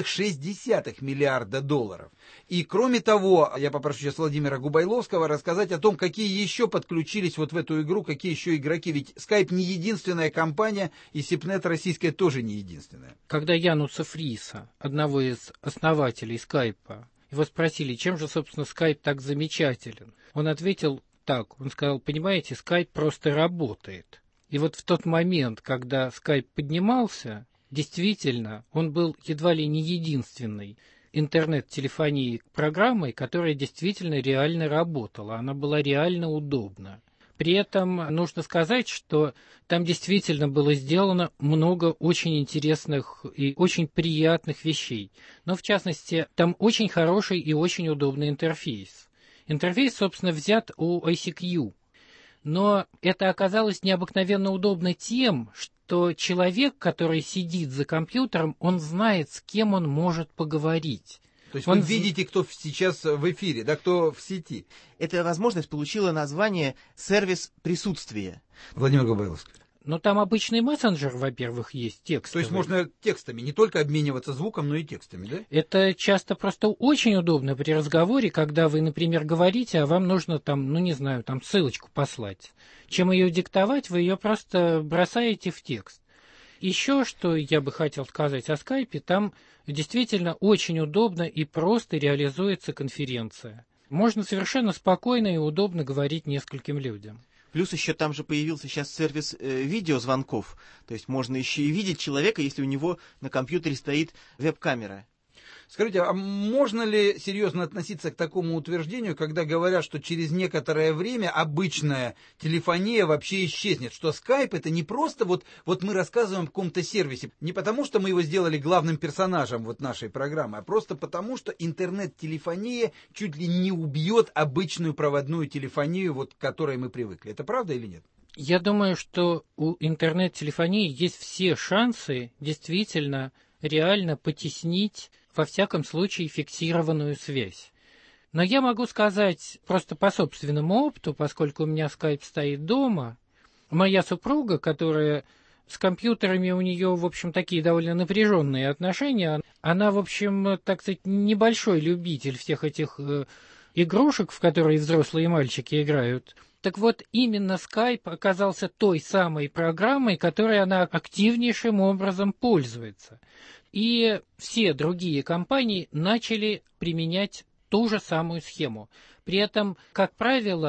$2,6 миллиарда. И кроме того, я попрошу сейчас Владимира Губайловского рассказать о том, какие еще подключились вот в эту игру, какие еще игроки. Ведь Skype не единственная компания, и SIP-NET российская тоже не единственная. Когда Януса Фриса, одного из основателей Skype, его спросили, чем же, собственно, Skype так замечателен, он ответил так, он сказал, понимаете, Skype просто работает. И вот в тот момент, когда Skype поднимался, действительно, он был едва ли не единственной интернет-телефонией программой, которая действительно реально работала, она была реально удобна. При этом нужно сказать, что там действительно было сделано много очень интересных и очень приятных вещей. Но, в частности, там очень хороший и очень удобный интерфейс. Интерфейс, собственно, взят у ICQ. Но это оказалось необыкновенно удобно тем, что человек, который сидит за компьютером, он знает, с кем он может поговорить. То есть вы видите, кто сейчас в эфире, да, кто в сети. Эта возможность получила название «сервис присутствия». Владимир Губайловский. Но там обычный мессенджер, во-первых, есть текстовый. То есть можно текстами, не только обмениваться звуком, но и текстами, да? Это часто просто очень удобно при разговоре, когда вы, например, говорите, а вам нужно там, ну не знаю, там ссылочку послать. Чем ее диктовать, вы ее просто бросаете в текст. Еще что я бы хотел сказать о Skype, там действительно очень удобно и просто реализуется конференция. Можно совершенно спокойно и удобно говорить нескольким людям. Плюс еще там же появился сейчас сервис видеозвонков. То есть можно еще и видеть человека, если у него на компьютере стоит веб-камера. Скажите, а можно ли серьезно относиться к такому утверждению, когда говорят, что через некоторое время обычная телефония вообще исчезнет? Что Skype это не просто вот мы рассказываем о каком-то сервисе, не потому что мы его сделали главным персонажем вот нашей программы, а просто потому что интернет-телефония чуть ли не убьет обычную проводную телефонию, вот к которой мы привыкли. Это правда или нет? Я думаю, что у интернет-телефонии есть все шансы действительно реально потеснить, во всяком случае, фиксированную связь. Но я могу сказать просто по собственному опыту, поскольку у меня Skype стоит дома, моя супруга, которая с компьютерами у нее, в общем, такие довольно напряженные отношения, она, в общем, так сказать, небольшой любитель всех этих игрушек, в которые взрослые мальчики играют. Так вот, именно Skype оказался той самой программой, которой она активнейшим образом пользуется. И все другие компании начали применять ту же самую схему. При этом, как правило,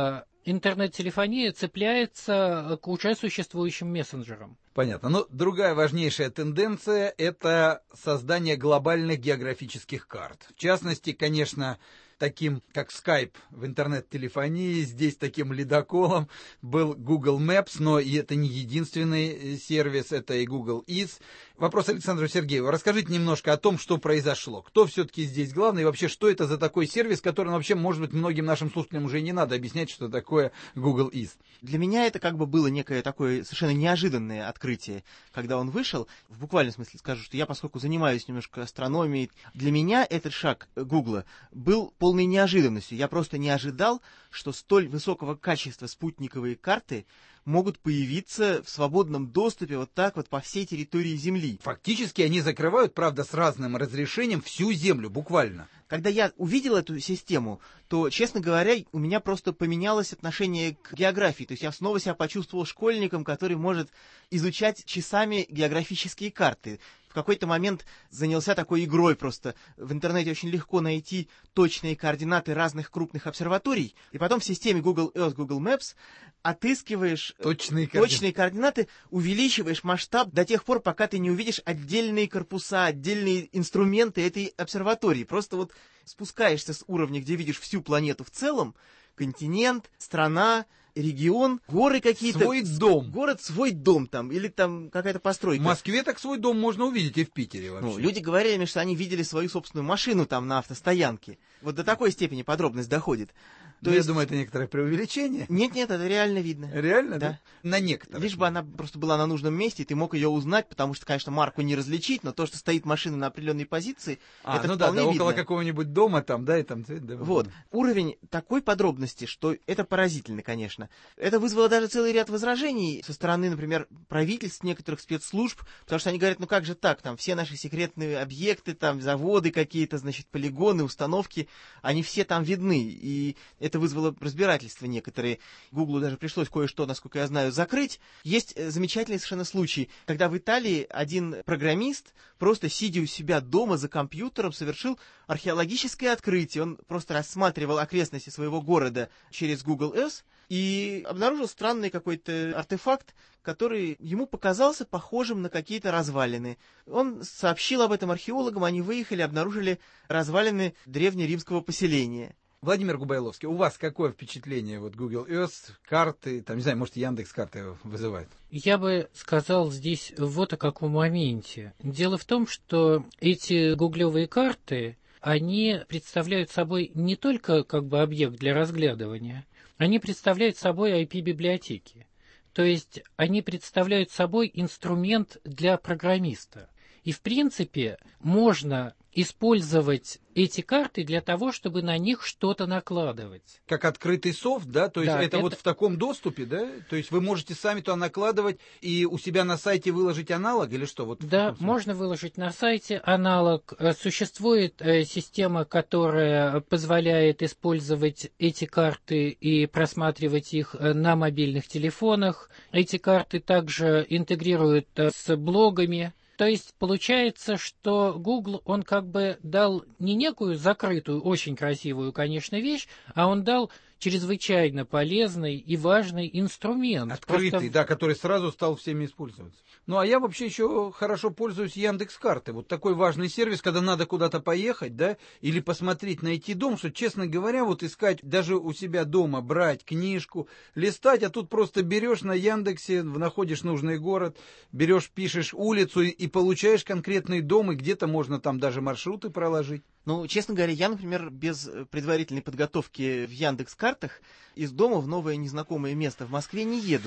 интернет-телефония цепляется к уже существующим мессенджерам. Понятно. Но другая важнейшая тенденция – это создание глобальных географических карт. В частности, конечно, таким, как Skype в интернет-телефонии, здесь таким ледоколом был Google Maps, но и это не единственный сервис, это и Google Eats. Вопрос Александру Сергееву. Расскажите немножко о том, что произошло. Кто все-таки здесь главный и вообще, что это за такой сервис, который вообще, может быть, многим нашим слушателям уже и не надо объяснять, что такое Google Eats. Для меня это как бы было некое такое совершенно неожиданное открытие, когда он вышел. В буквальном смысле скажу, что я, поскольку занимаюсь немножко астрономией, для меня этот шаг Гугла был полной неожиданностью. Я просто не ожидал, что столь высокого качества спутниковые карты могут появиться в свободном доступе вот так вот по всей территории Земли. Фактически они закрывают, правда, с разным разрешением всю Землю, буквально. Когда я увидел эту систему, то, честно говоря, у меня просто поменялось отношение к географии. То есть я снова себя почувствовал школьником, который может изучать часами географические карты. В какой-то момент занялся такой игрой просто. В интернете очень легко найти точные координаты разных крупных обсерваторий, и потом в системе Google Earth, Google Maps отыскиваешь точные координаты, увеличиваешь масштаб до тех пор, пока ты не увидишь отдельные корпуса, отдельные инструменты этой обсерватории. Просто вот спускаешься с уровня, где видишь всю планету в целом, континент, страна, регион, горы какие-то. Свой дом. Город, свой дом там, или там какая-то постройка. В Москве так свой дом можно увидеть и в Питере вообще. Ну, люди говорили мне, что они видели свою собственную машину там на автостоянке. Вот до такой степени подробность доходит. Я думаю, это некоторое преувеличение. Нет, это реально видно. Реально, да? На некоторых. Лишь бы она просто была на нужном месте, и ты мог ее узнать, потому что, конечно, марку не различить, но то, что стоит машина на определенной позиции, это вполне видно. Около какого-нибудь дома там, да, и там цвет. Да, вот. Уровень такой подробности, что это поразительно, конечно. Это вызвало даже целый ряд возражений со стороны, например, правительств, некоторых спецслужб, потому что они говорят, ну как же так, там все наши секретные объекты, там заводы какие-то, значит, полигоны, установки, они все там видны, и это вызвало разбирательство некоторые. Гуглу даже пришлось кое-что, насколько я знаю, закрыть. Есть замечательный совершенно случай, когда в Италии один программист, просто сидя у себя дома за компьютером, совершил археологическое открытие. Он просто рассматривал окрестности своего города через Google Earth и обнаружил странный какой-то артефакт, который ему показался похожим на какие-то развалины. Он сообщил об этом археологам, они выехали, обнаружили развалины древнеримского поселения. Владимир Губайловский, у вас какое впечатление вот Google Earth, карты, там, не знаю, может, Яндекс.Карты вызывает? Я бы сказал здесь вот о каком моменте. Дело в том, что эти гуглевые карты, они представляют собой не только как бы объект для разглядывания, они представляют собой IP-библиотеки. То есть они представляют собой инструмент для программиста. И в принципе можно использовать эти карты для того, чтобы на них что-то накладывать. Как открытый софт, да? То есть да, это вот в таком доступе, да? То есть вы можете сами туда накладывать и у себя на сайте выложить аналог или что? Вот да, можно выложить на сайте аналог. Существует система, которая позволяет использовать эти карты и просматривать их на мобильных телефонах. Эти карты также интегрируют с блогами. То есть получается, что Google, он как бы дал не некую закрытую, очень красивую, конечно, вещь, а он дал чрезвычайно полезный и важный инструмент. Открытый, да, который сразу стал всеми использоваться. Ну, а я вообще еще хорошо пользуюсь Яндекс.Картой. Вот такой важный сервис, когда надо куда-то поехать, да, или посмотреть, найти дом, что, честно говоря, вот искать даже у себя дома, брать книжку, листать, а тут просто берешь на Яндексе, находишь нужный город, берешь, пишешь улицу и получаешь конкретный дом, и где-то можно там даже маршруты проложить. Ну, честно говоря, я, например, без предварительной подготовки в Яндекс.Картах из дома в новое незнакомое место в Москве не еду.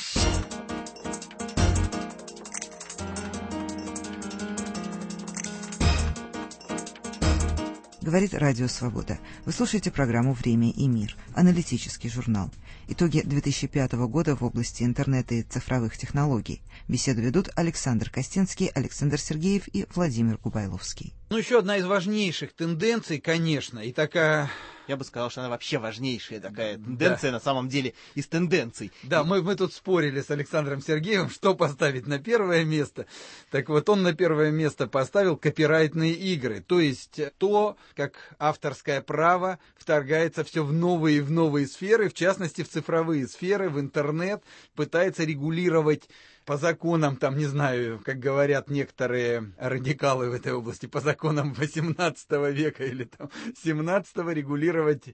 Говорит Радио Свобода. Вы слушаете программу «Время и мир», аналитический журнал. Итоги 2005 года в области интернета и цифровых технологий. Беседу ведут Александр Костинский, Александр Сергеев и Владимир Губайловский. Ну, еще одна из важнейших тенденций, конечно, и такая Я бы сказал, что она вообще важнейшая такая тенденция на самом деле из тенденций. Да, мы тут спорили с Александром Сергеевым, что поставить на первое место. Так вот, он на первое место поставил копирайтные игры, то есть то, как авторское право вторгается все в новые сферы, в частности в цифровые сферы, в интернет, пытается регулировать по законам, там, не знаю, как говорят некоторые радикалы в этой области, по законам 18 века или там 17-го регулировать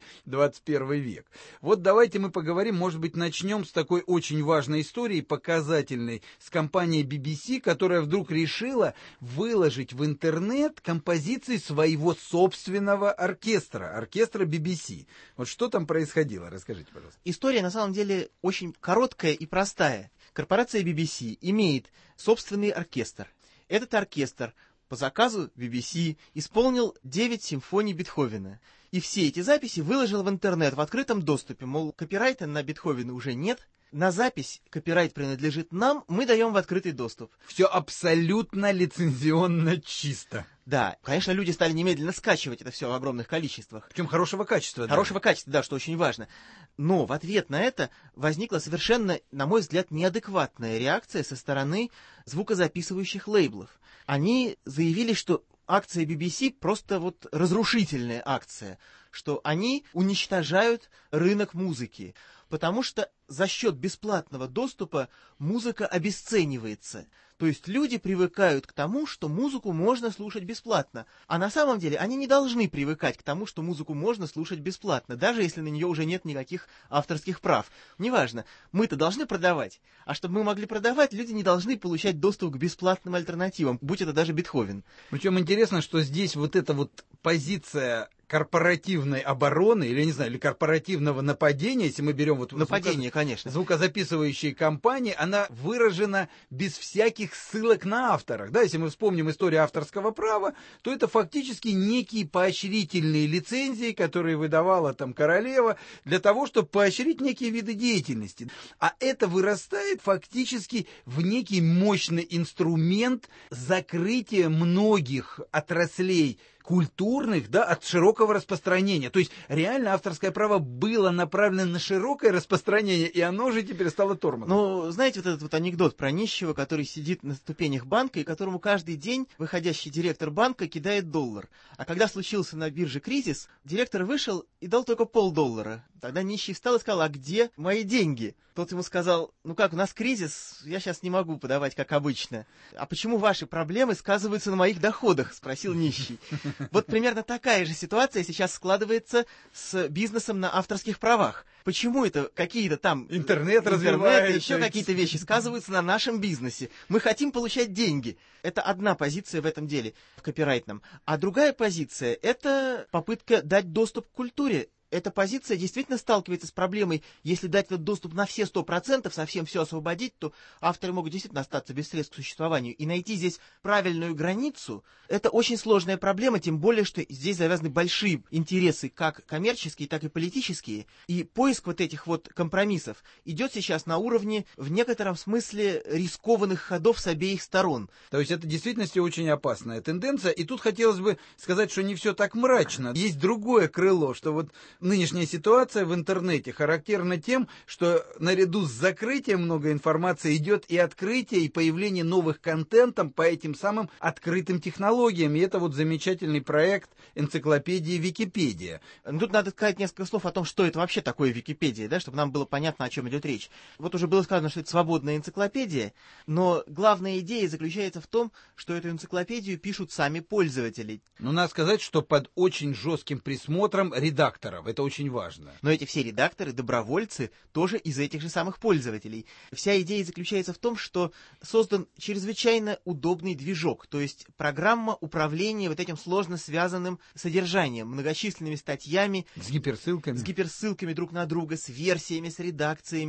21 век. Вот давайте мы поговорим, может быть, начнем с такой очень важной истории, показательной, с компанией BBC, которая вдруг решила выложить в интернет композиции своего собственного оркестра BBC. Вот что там происходило? Расскажите, пожалуйста. История, на самом деле, очень короткая и простая. Корпорация BBC имеет собственный оркестр. Этот оркестр по заказу BBC исполнил 9 симфоний Бетховена. И все эти записи выложил в интернет в открытом доступе. Мол, копирайта на Бетховена уже нет. На запись копирайт принадлежит нам, мы даем в открытый доступ. Все абсолютно лицензионно чисто. Да, конечно, люди стали немедленно скачивать это все в огромных количествах. Причем хорошего качества. Хорошего качества, да, что очень важно. Но в ответ на это возникла совершенно, на мой взгляд, неадекватная реакция со стороны звукозаписывающих лейблов. Они заявили, что акция BBC просто вот разрушительная акция, что они уничтожают рынок музыки, потому что за счет бесплатного доступа музыка обесценивается. То есть люди привыкают к тому, что музыку можно слушать бесплатно. А на самом деле они не должны привыкать к тому, что музыку можно слушать бесплатно, даже если на нее уже нет никаких авторских прав. Неважно, мы-то должны продавать. А чтобы мы могли продавать, люди не должны получать доступ к бесплатным альтернативам, будь это даже Бетховен. Причем интересно, что здесь вот эта вот позиция корпоративной обороны, или, не знаю, или корпоративного нападения, если мы берем вот нападение, конечно, звукозаписывающие компании, она выражена без всяких ссылок на авторах. Да, если мы вспомним историю авторского права, то это фактически некие поощрительные лицензии, которые выдавала там королева для того, чтобы поощрить некие виды деятельности. А это вырастает фактически в некий мощный инструмент закрытия многих отраслей культурных, да, от широкого распространения. То есть реально авторское право было направлено на широкое распространение, и оно же теперь стало тормозом. Ну, знаете, вот этот вот анекдот про нищего, который сидит на ступенях банка, и которому каждый день выходящий директор банка кидает $1. А когда случился на бирже кризис, директор вышел и дал только $0,5. Тогда нищий встал и сказал: а где мои деньги? Тот ему сказал: ну как, у нас кризис, я сейчас не могу подавать, как обычно. А почему ваши проблемы сказываются на моих доходах? Спросил нищий. Вот примерно такая же ситуация сейчас складывается с бизнесом на авторских правах. Почему это какие-то там интернет развивается, еще какие-то вещи сказываются на нашем бизнесе? Мы хотим получать деньги. Это одна позиция в этом деле, в копирайтном. А другая позиция – это попытка дать доступ к культуре. Эта позиция действительно сталкивается с проблемой, если дать этот доступ на все 100%, совсем все освободить, то авторы могут действительно остаться без средств к существованию. И найти здесь правильную границу – это очень сложная проблема, тем более, что здесь завязаны большие интересы, как коммерческие, так и политические. И поиск вот этих вот компромиссов идет сейчас на уровне, в некотором смысле, рискованных ходов с обеих сторон. То есть это в действительности очень опасная тенденция. И тут хотелось бы сказать, что не все так мрачно. Есть другое крыло, что вот нынешняя ситуация в интернете характерна тем, что наряду с закрытием много информации идет и открытие, и появление новых контентов по этим самым открытым технологиям. И это вот замечательный проект энциклопедии Википедия. Тут надо сказать несколько слов о том, что это вообще такое Википедия, да, чтобы нам было понятно, о чем идет речь. Вот уже было сказано, что это свободная энциклопедия, но главная идея заключается в том, что эту энциклопедию пишут сами пользователи. Но надо сказать, что под очень жестким присмотром редакторов. Это очень важно. Но эти все редакторы, добровольцы, тоже из этих же самых пользователей. Вся идея заключается в том, что создан чрезвычайно удобный движок, то есть программа управления вот этим сложно связанным содержанием, многочисленными статьями. С гиперссылками. С гиперссылками друг на друга, с версиями, с редакциями.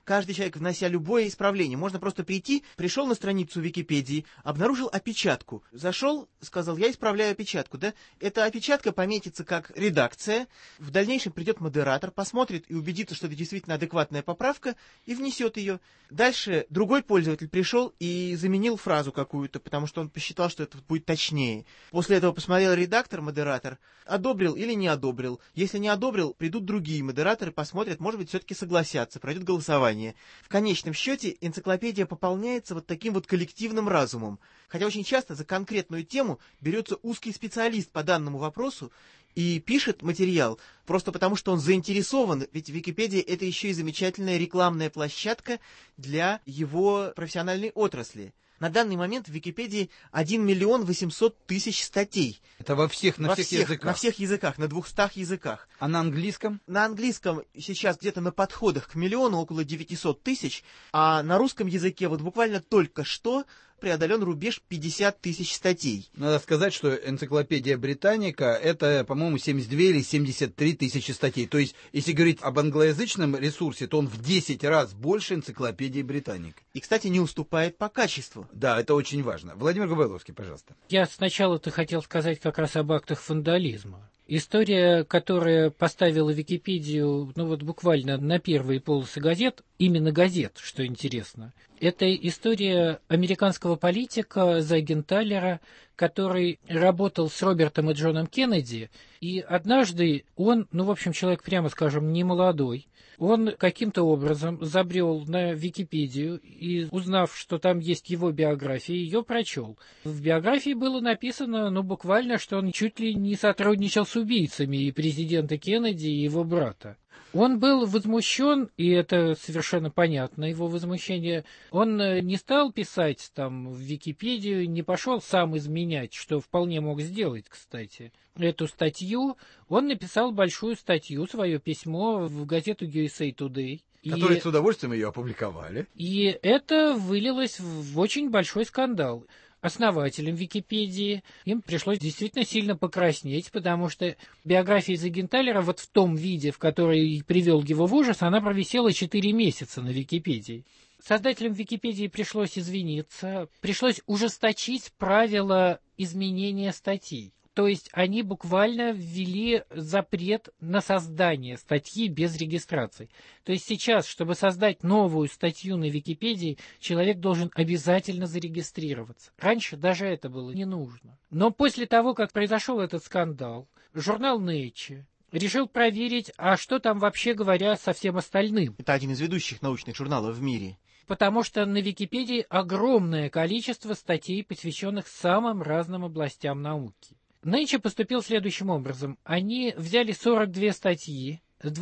каждый человек, внося любое исправление, можно просто пришел на страницу Википедии, обнаружил опечатку, зашел, сказал, я исправляю опечатку, да? Эта опечатка пометится как редакция, в дальнейшем придет модератор, посмотрит и убедится, что это действительно адекватная поправка, и внесет ее. Дальше другой пользователь пришел и заменил фразу какую-то, потому что он посчитал, что это будет точнее. После этого посмотрел редактор, модератор, одобрил или не одобрил. Если не одобрил, придут другие модераторы, посмотрят, может быть, все-таки согласятся, пройдет голосование. В конечном счете энциклопедия пополняется вот таким вот коллективным разумом. Хотя очень часто за конкретную тему берется узкий специалист по данному вопросу и пишет материал просто потому, что он заинтересован, ведь Википедия — это еще и замечательная рекламная площадка для его профессиональной отрасли. На данный момент в Википедии 1 800 000 статей. Это на всех языках? На всех языках, на 200 языках. А на английском? На английском сейчас где-то на подходах к миллиону, около 900 000, а на русском языке вот буквально только что преодолен рубеж 50 000 статей. Надо сказать, что энциклопедия Британика — это, по-моему, 72 или 73 тысячи статей. То есть, если говорить об англоязычном ресурсе, то он в 10 раз больше энциклопедии Британика. И, кстати, не уступает по качеству. Да, это очень важно. Владимир Гавриловский, пожалуйста. Я сначала-то хотел сказать как раз об актах вандализма. История, которая поставила Википедию, буквально на первые полосы газет, именно газет, что интересно, это история американского политика Зайгенталера, который работал с Робертом и Джоном Кеннеди, и однажды он, человек, прямо скажем, не молодой, он каким-то образом забрел на Википедию и, узнав, что там есть его биография, ее прочел. В биографии было написано, буквально, что он чуть ли не сотрудничал с убийцами и президента Кеннеди, и его брата. Он был возмущен, и это совершенно понятно, его возмущение. Он не стал писать там в Википедию, не пошел сам изменять, что вполне мог сделать, кстати, эту статью. Он написал большую статью, свое письмо в газету USA Today. Которые с удовольствием ее опубликовали. И это вылилось в очень большой скандал. Основателям Википедии им пришлось действительно сильно покраснеть, потому что биография Зайгенталера вот в том виде, в который привел его в ужас, она провисела 4 месяца на Википедии. Создателям Википедии пришлось извиниться, пришлось ужесточить правила изменения статей. То есть они буквально ввели запрет на создание статьи без регистрации. То есть сейчас, чтобы создать новую статью на Википедии, человек должен обязательно зарегистрироваться. Раньше даже это было не нужно. Но после того, как произошел этот скандал, журнал Nature решил проверить, а что там вообще говоря со всем остальным. Это один из ведущих научных журналов в мире. Потому что на Википедии огромное количество статей, посвященных самым разным областям науки. Nature поступил следующим образом. Они взяли 42 статьи,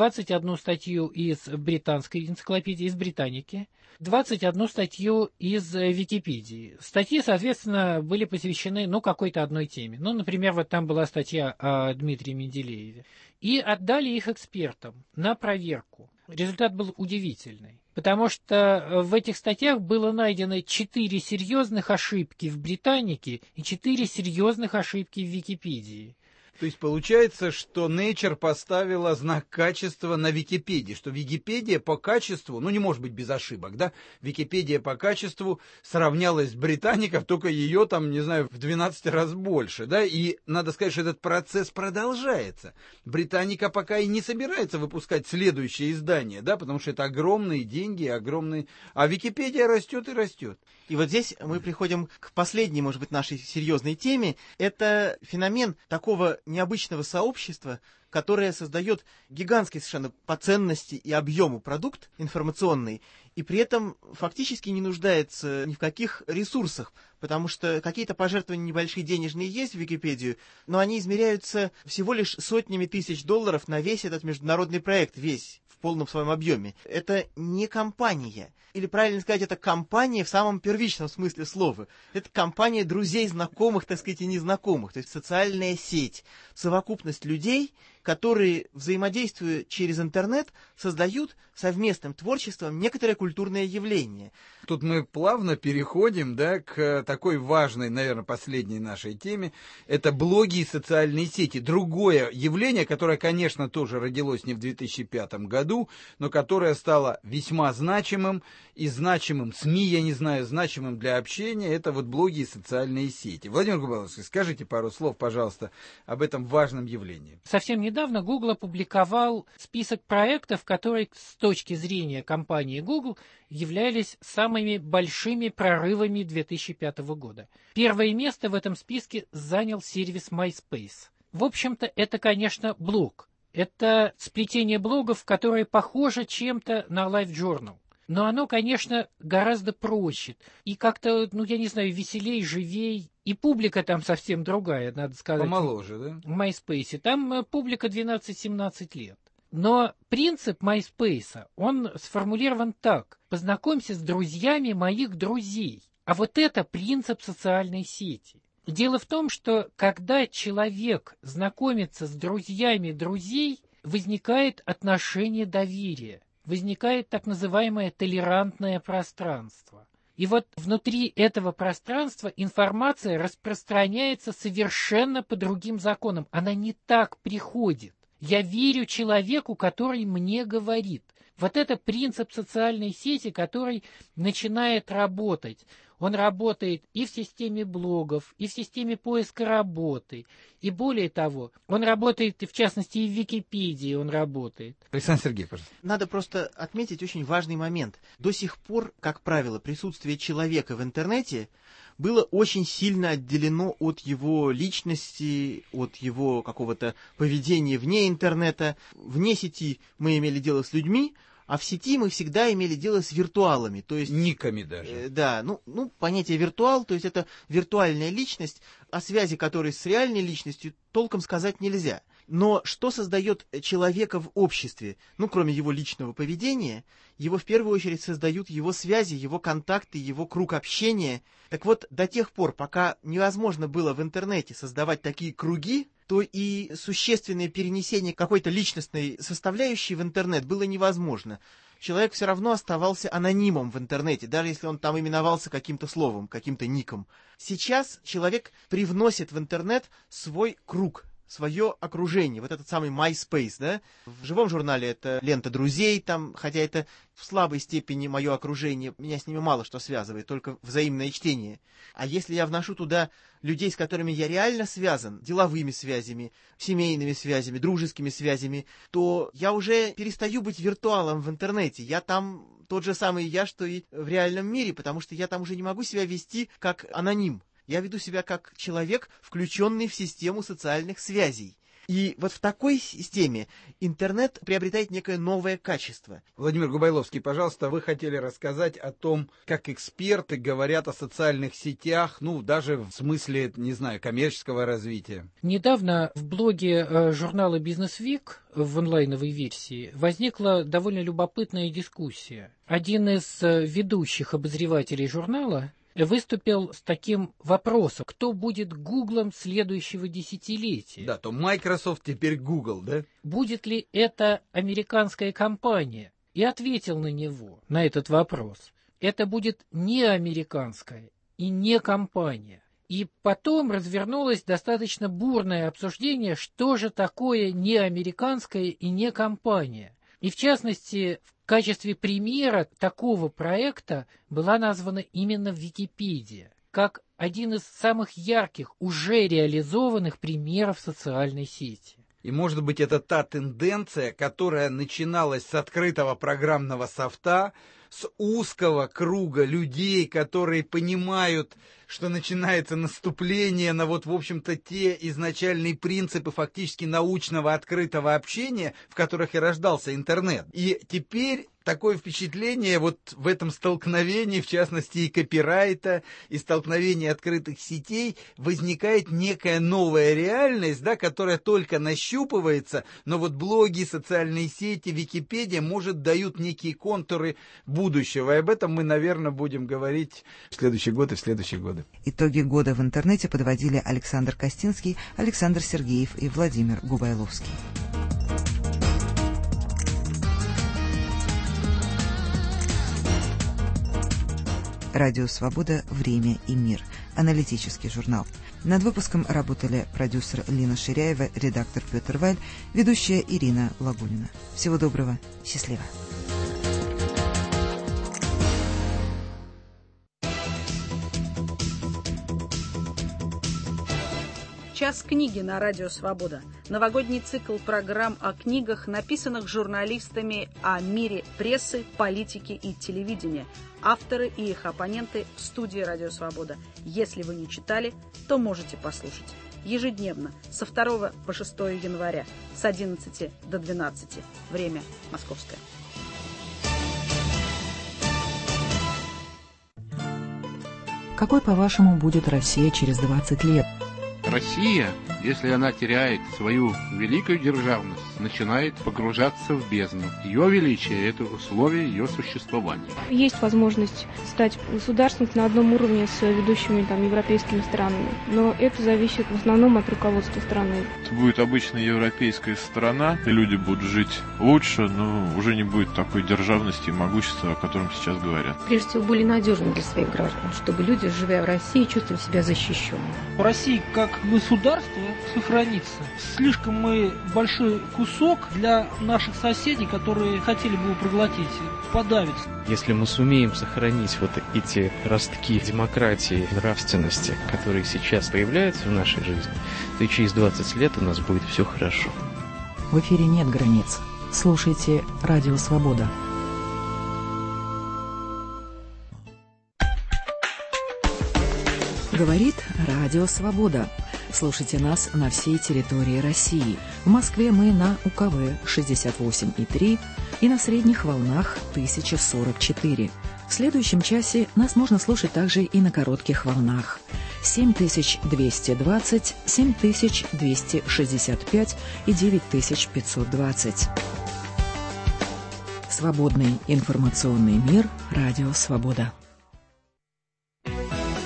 21 статью из британской энциклопедии, из Британики, 21 статью из Википедии. Статьи, соответственно, были посвящены, какой-то одной теме. Например, вот там была статья о Дмитрии Менделееве. И отдали их экспертам на проверку. Результат был удивительный. Потому что в этих статьях было найдено 4 серьезных ошибки в Британике и 4 серьезных ошибки в Википедии. То есть получается, что Nature поставила знак качества на Википедии, что Википедия по качеству, не может быть без ошибок, да? Википедия по качеству сравнялась с Британиком, только ее там, в 12 раз больше, да? И надо сказать, что этот процесс продолжается. Британика пока и не собирается выпускать следующее издание, да? Потому что это огромные деньги, огромные... А Википедия растет и растет. И вот здесь мы приходим к последней, может быть, нашей серьезной теме. Это феномен такого необычного сообщества, которое создает гигантский совершенно по ценности и объему продукт информационный, и при этом фактически не нуждается ни в каких ресурсах, потому что какие-то пожертвования небольшие денежные есть в Википедию, но они измеряются всего лишь сотнями тысяч долларов на весь этот международный проект, весь в полном своем объеме. Это не компания. Или, правильно сказать, это компания в самом первичном смысле слова. Это компания друзей, знакомых, и незнакомых. То есть социальная сеть. Совокупность людей, которые, взаимодействуя через интернет, создают совместным творчеством некоторое культурное явление. Тут мы плавно переходим, да, к такой важной, наверное, последней нашей теме. Это блоги и социальные сети. Другое явление, которое, конечно, тоже родилось не в 2005 году, но которое стало весьма значимым и значимым СМИ, я не знаю, значимым для общения, это вот блоги и социальные сети. Владимир Губайловский, скажите пару слов, пожалуйста, об этом важном явлении. Совсем недавно Google опубликовал список проектов, которые с точки зрения компании Google являлись самыми большими прорывами 2005 года. Первое место в этом списке занял сервис MySpace. В общем-то, это, конечно, блог. Это сплетение блогов, которое похоже чем-то на LiveJournal. Но оно, конечно, гораздо проще. И как-то, я не знаю, веселей, живей. И публика там совсем другая, надо сказать. Помоложе, да? В MySpace. Там публика 12-17 лет. Но принцип MySpace, он сформулирован так. Познакомься с друзьями моих друзей. А вот это принцип социальной сети. Дело в том, что когда человек знакомится с друзьями друзей, возникает отношение доверия. Возникает так называемое толерантное пространство. И вот внутри этого пространства информация распространяется совершенно по другим законам. Она не так приходит. Я верю человеку, который мне говорит. Вот это принцип социальной сети, который начинает работать. Он работает и в системе блогов, и в системе поиска работы. И более того, он работает, и в частности, и в Википедии он работает. Александр Сергеевич, пожалуйста. Надо просто отметить очень важный момент. До сих пор, как правило, присутствие человека в интернете было очень сильно отделено от его личности, от его какого-то поведения вне интернета. Вне сети мы имели дело с людьми, а в сети мы всегда имели дело с виртуалами, то есть... Никами даже. Да, понятие виртуал, то есть это виртуальная личность, о связи которой с реальной личностью толком сказать нельзя. Но что создает человека в обществе? Кроме его личного поведения, его в первую очередь создают его связи, его контакты, его круг общения. Так вот, до тех пор, пока невозможно было в интернете создавать такие круги, то и существенное перенесение какой-то личностной составляющей в интернет было невозможно. Человек все равно оставался анонимом в интернете, даже если он там именовался каким-то словом, каким-то ником. Сейчас человек привносит в интернет свой круг, свое окружение, вот этот самый MySpace, да? В живом журнале это лента друзей, там, хотя это в слабой степени мое окружение, меня с ними мало что связывает, только взаимное чтение. А если я вношу туда людей, с которыми я реально связан, деловыми связями, семейными связями, дружескими связями, то я уже перестаю быть виртуалом в интернете. Я там тот же самый я, что и в реальном мире, потому что я там уже не могу себя вести как аноним. Я веду себя как человек, включенный в систему социальных связей. И вот в такой системе интернет приобретает некое новое качество. Владимир Губайловский, пожалуйста, вы хотели рассказать о том, как эксперты говорят о социальных сетях, даже в смысле, не знаю, коммерческого развития. Недавно в блоге журнала Business Week в онлайновой версии возникла довольно любопытная дискуссия. Один из ведущих обозревателей журнала выступил с таким вопросом: кто будет Гуглом следующего десятилетия? Да, то Microsoft теперь Google, да? Будет ли это американская компания? И ответил на него, на этот вопрос. Это будет не американская и не компания. И потом развернулось достаточно бурное обсуждение, что же такое не американская и не компания. И в частности, в качестве примера такого проекта была названа именно Википедия, как один из самых ярких, уже реализованных примеров социальной сети. И, может быть, это та тенденция, которая начиналась с открытого программного софта, с узкого круга людей, которые понимают, что начинается наступление на в общем-то, те изначальные принципы фактически научного открытого общения, в которых и рождался интернет. И теперь такое впечатление вот в этом столкновении, в частности и копирайта, и столкновении открытых сетей, возникает некая новая реальность, да, которая только нащупывается, но вот блоги, социальные сети, Википедия, может, дают некие контуры будущего. И об этом мы, наверное, будем говорить в следующий год и в следующие годы. Итоги года в интернете подводили Александр Костинский, Александр Сергеев и Владимир Губайловский. Радио «Свобода. Время и мир». Аналитический журнал. Над выпуском работали продюсер Лина Ширяева, редактор Петр Валь, ведущая Ирина Лагунина. Всего доброго. Счастливо. «Час книги» на Радио «Свобода». Новогодний цикл программ о книгах, написанных журналистами о мире прессы, политики и телевидения. Авторы и их оппоненты в студии «Радио Свобода». Если вы не читали, то можете послушать. Ежедневно со 2 по 6 января с 11 до 12. Время московское. Какой, по-вашему, будет Россия через 20 лет? Россия, если она теряет свою великую державность, начинает погружаться в бездну. Ее величие – это условие ее существования. Есть возможность стать государством на одном уровне с ведущими европейскими странами, но это зависит в основном от руководства страны. Это будет обычная европейская страна, и люди будут жить лучше, но уже не будет такой державности и могущества, о котором сейчас говорят. Прежде всего, более надежным для своих граждан, чтобы люди, живя в России, чувствовали себя защищенными. Россия как государство сохранится. Слишком мы большой кусок для наших соседей, которые хотели бы его проглотить, подавить. Если мы сумеем сохранить вот эти ростки демократии, нравственности, которые сейчас появляются в нашей жизни, то и через 20 лет у нас будет все хорошо. В эфире нет границ. Слушайте «Радио Свобода». Говорит Радио Свобода. Слушайте нас на всей территории России. В Москве мы на УКВ 68,3 и на средних волнах 1044. В следующем часе нас можно слушать также и на коротких волнах 7220, 7265 и 9520. Свободный информационный мир. Радио Свобода.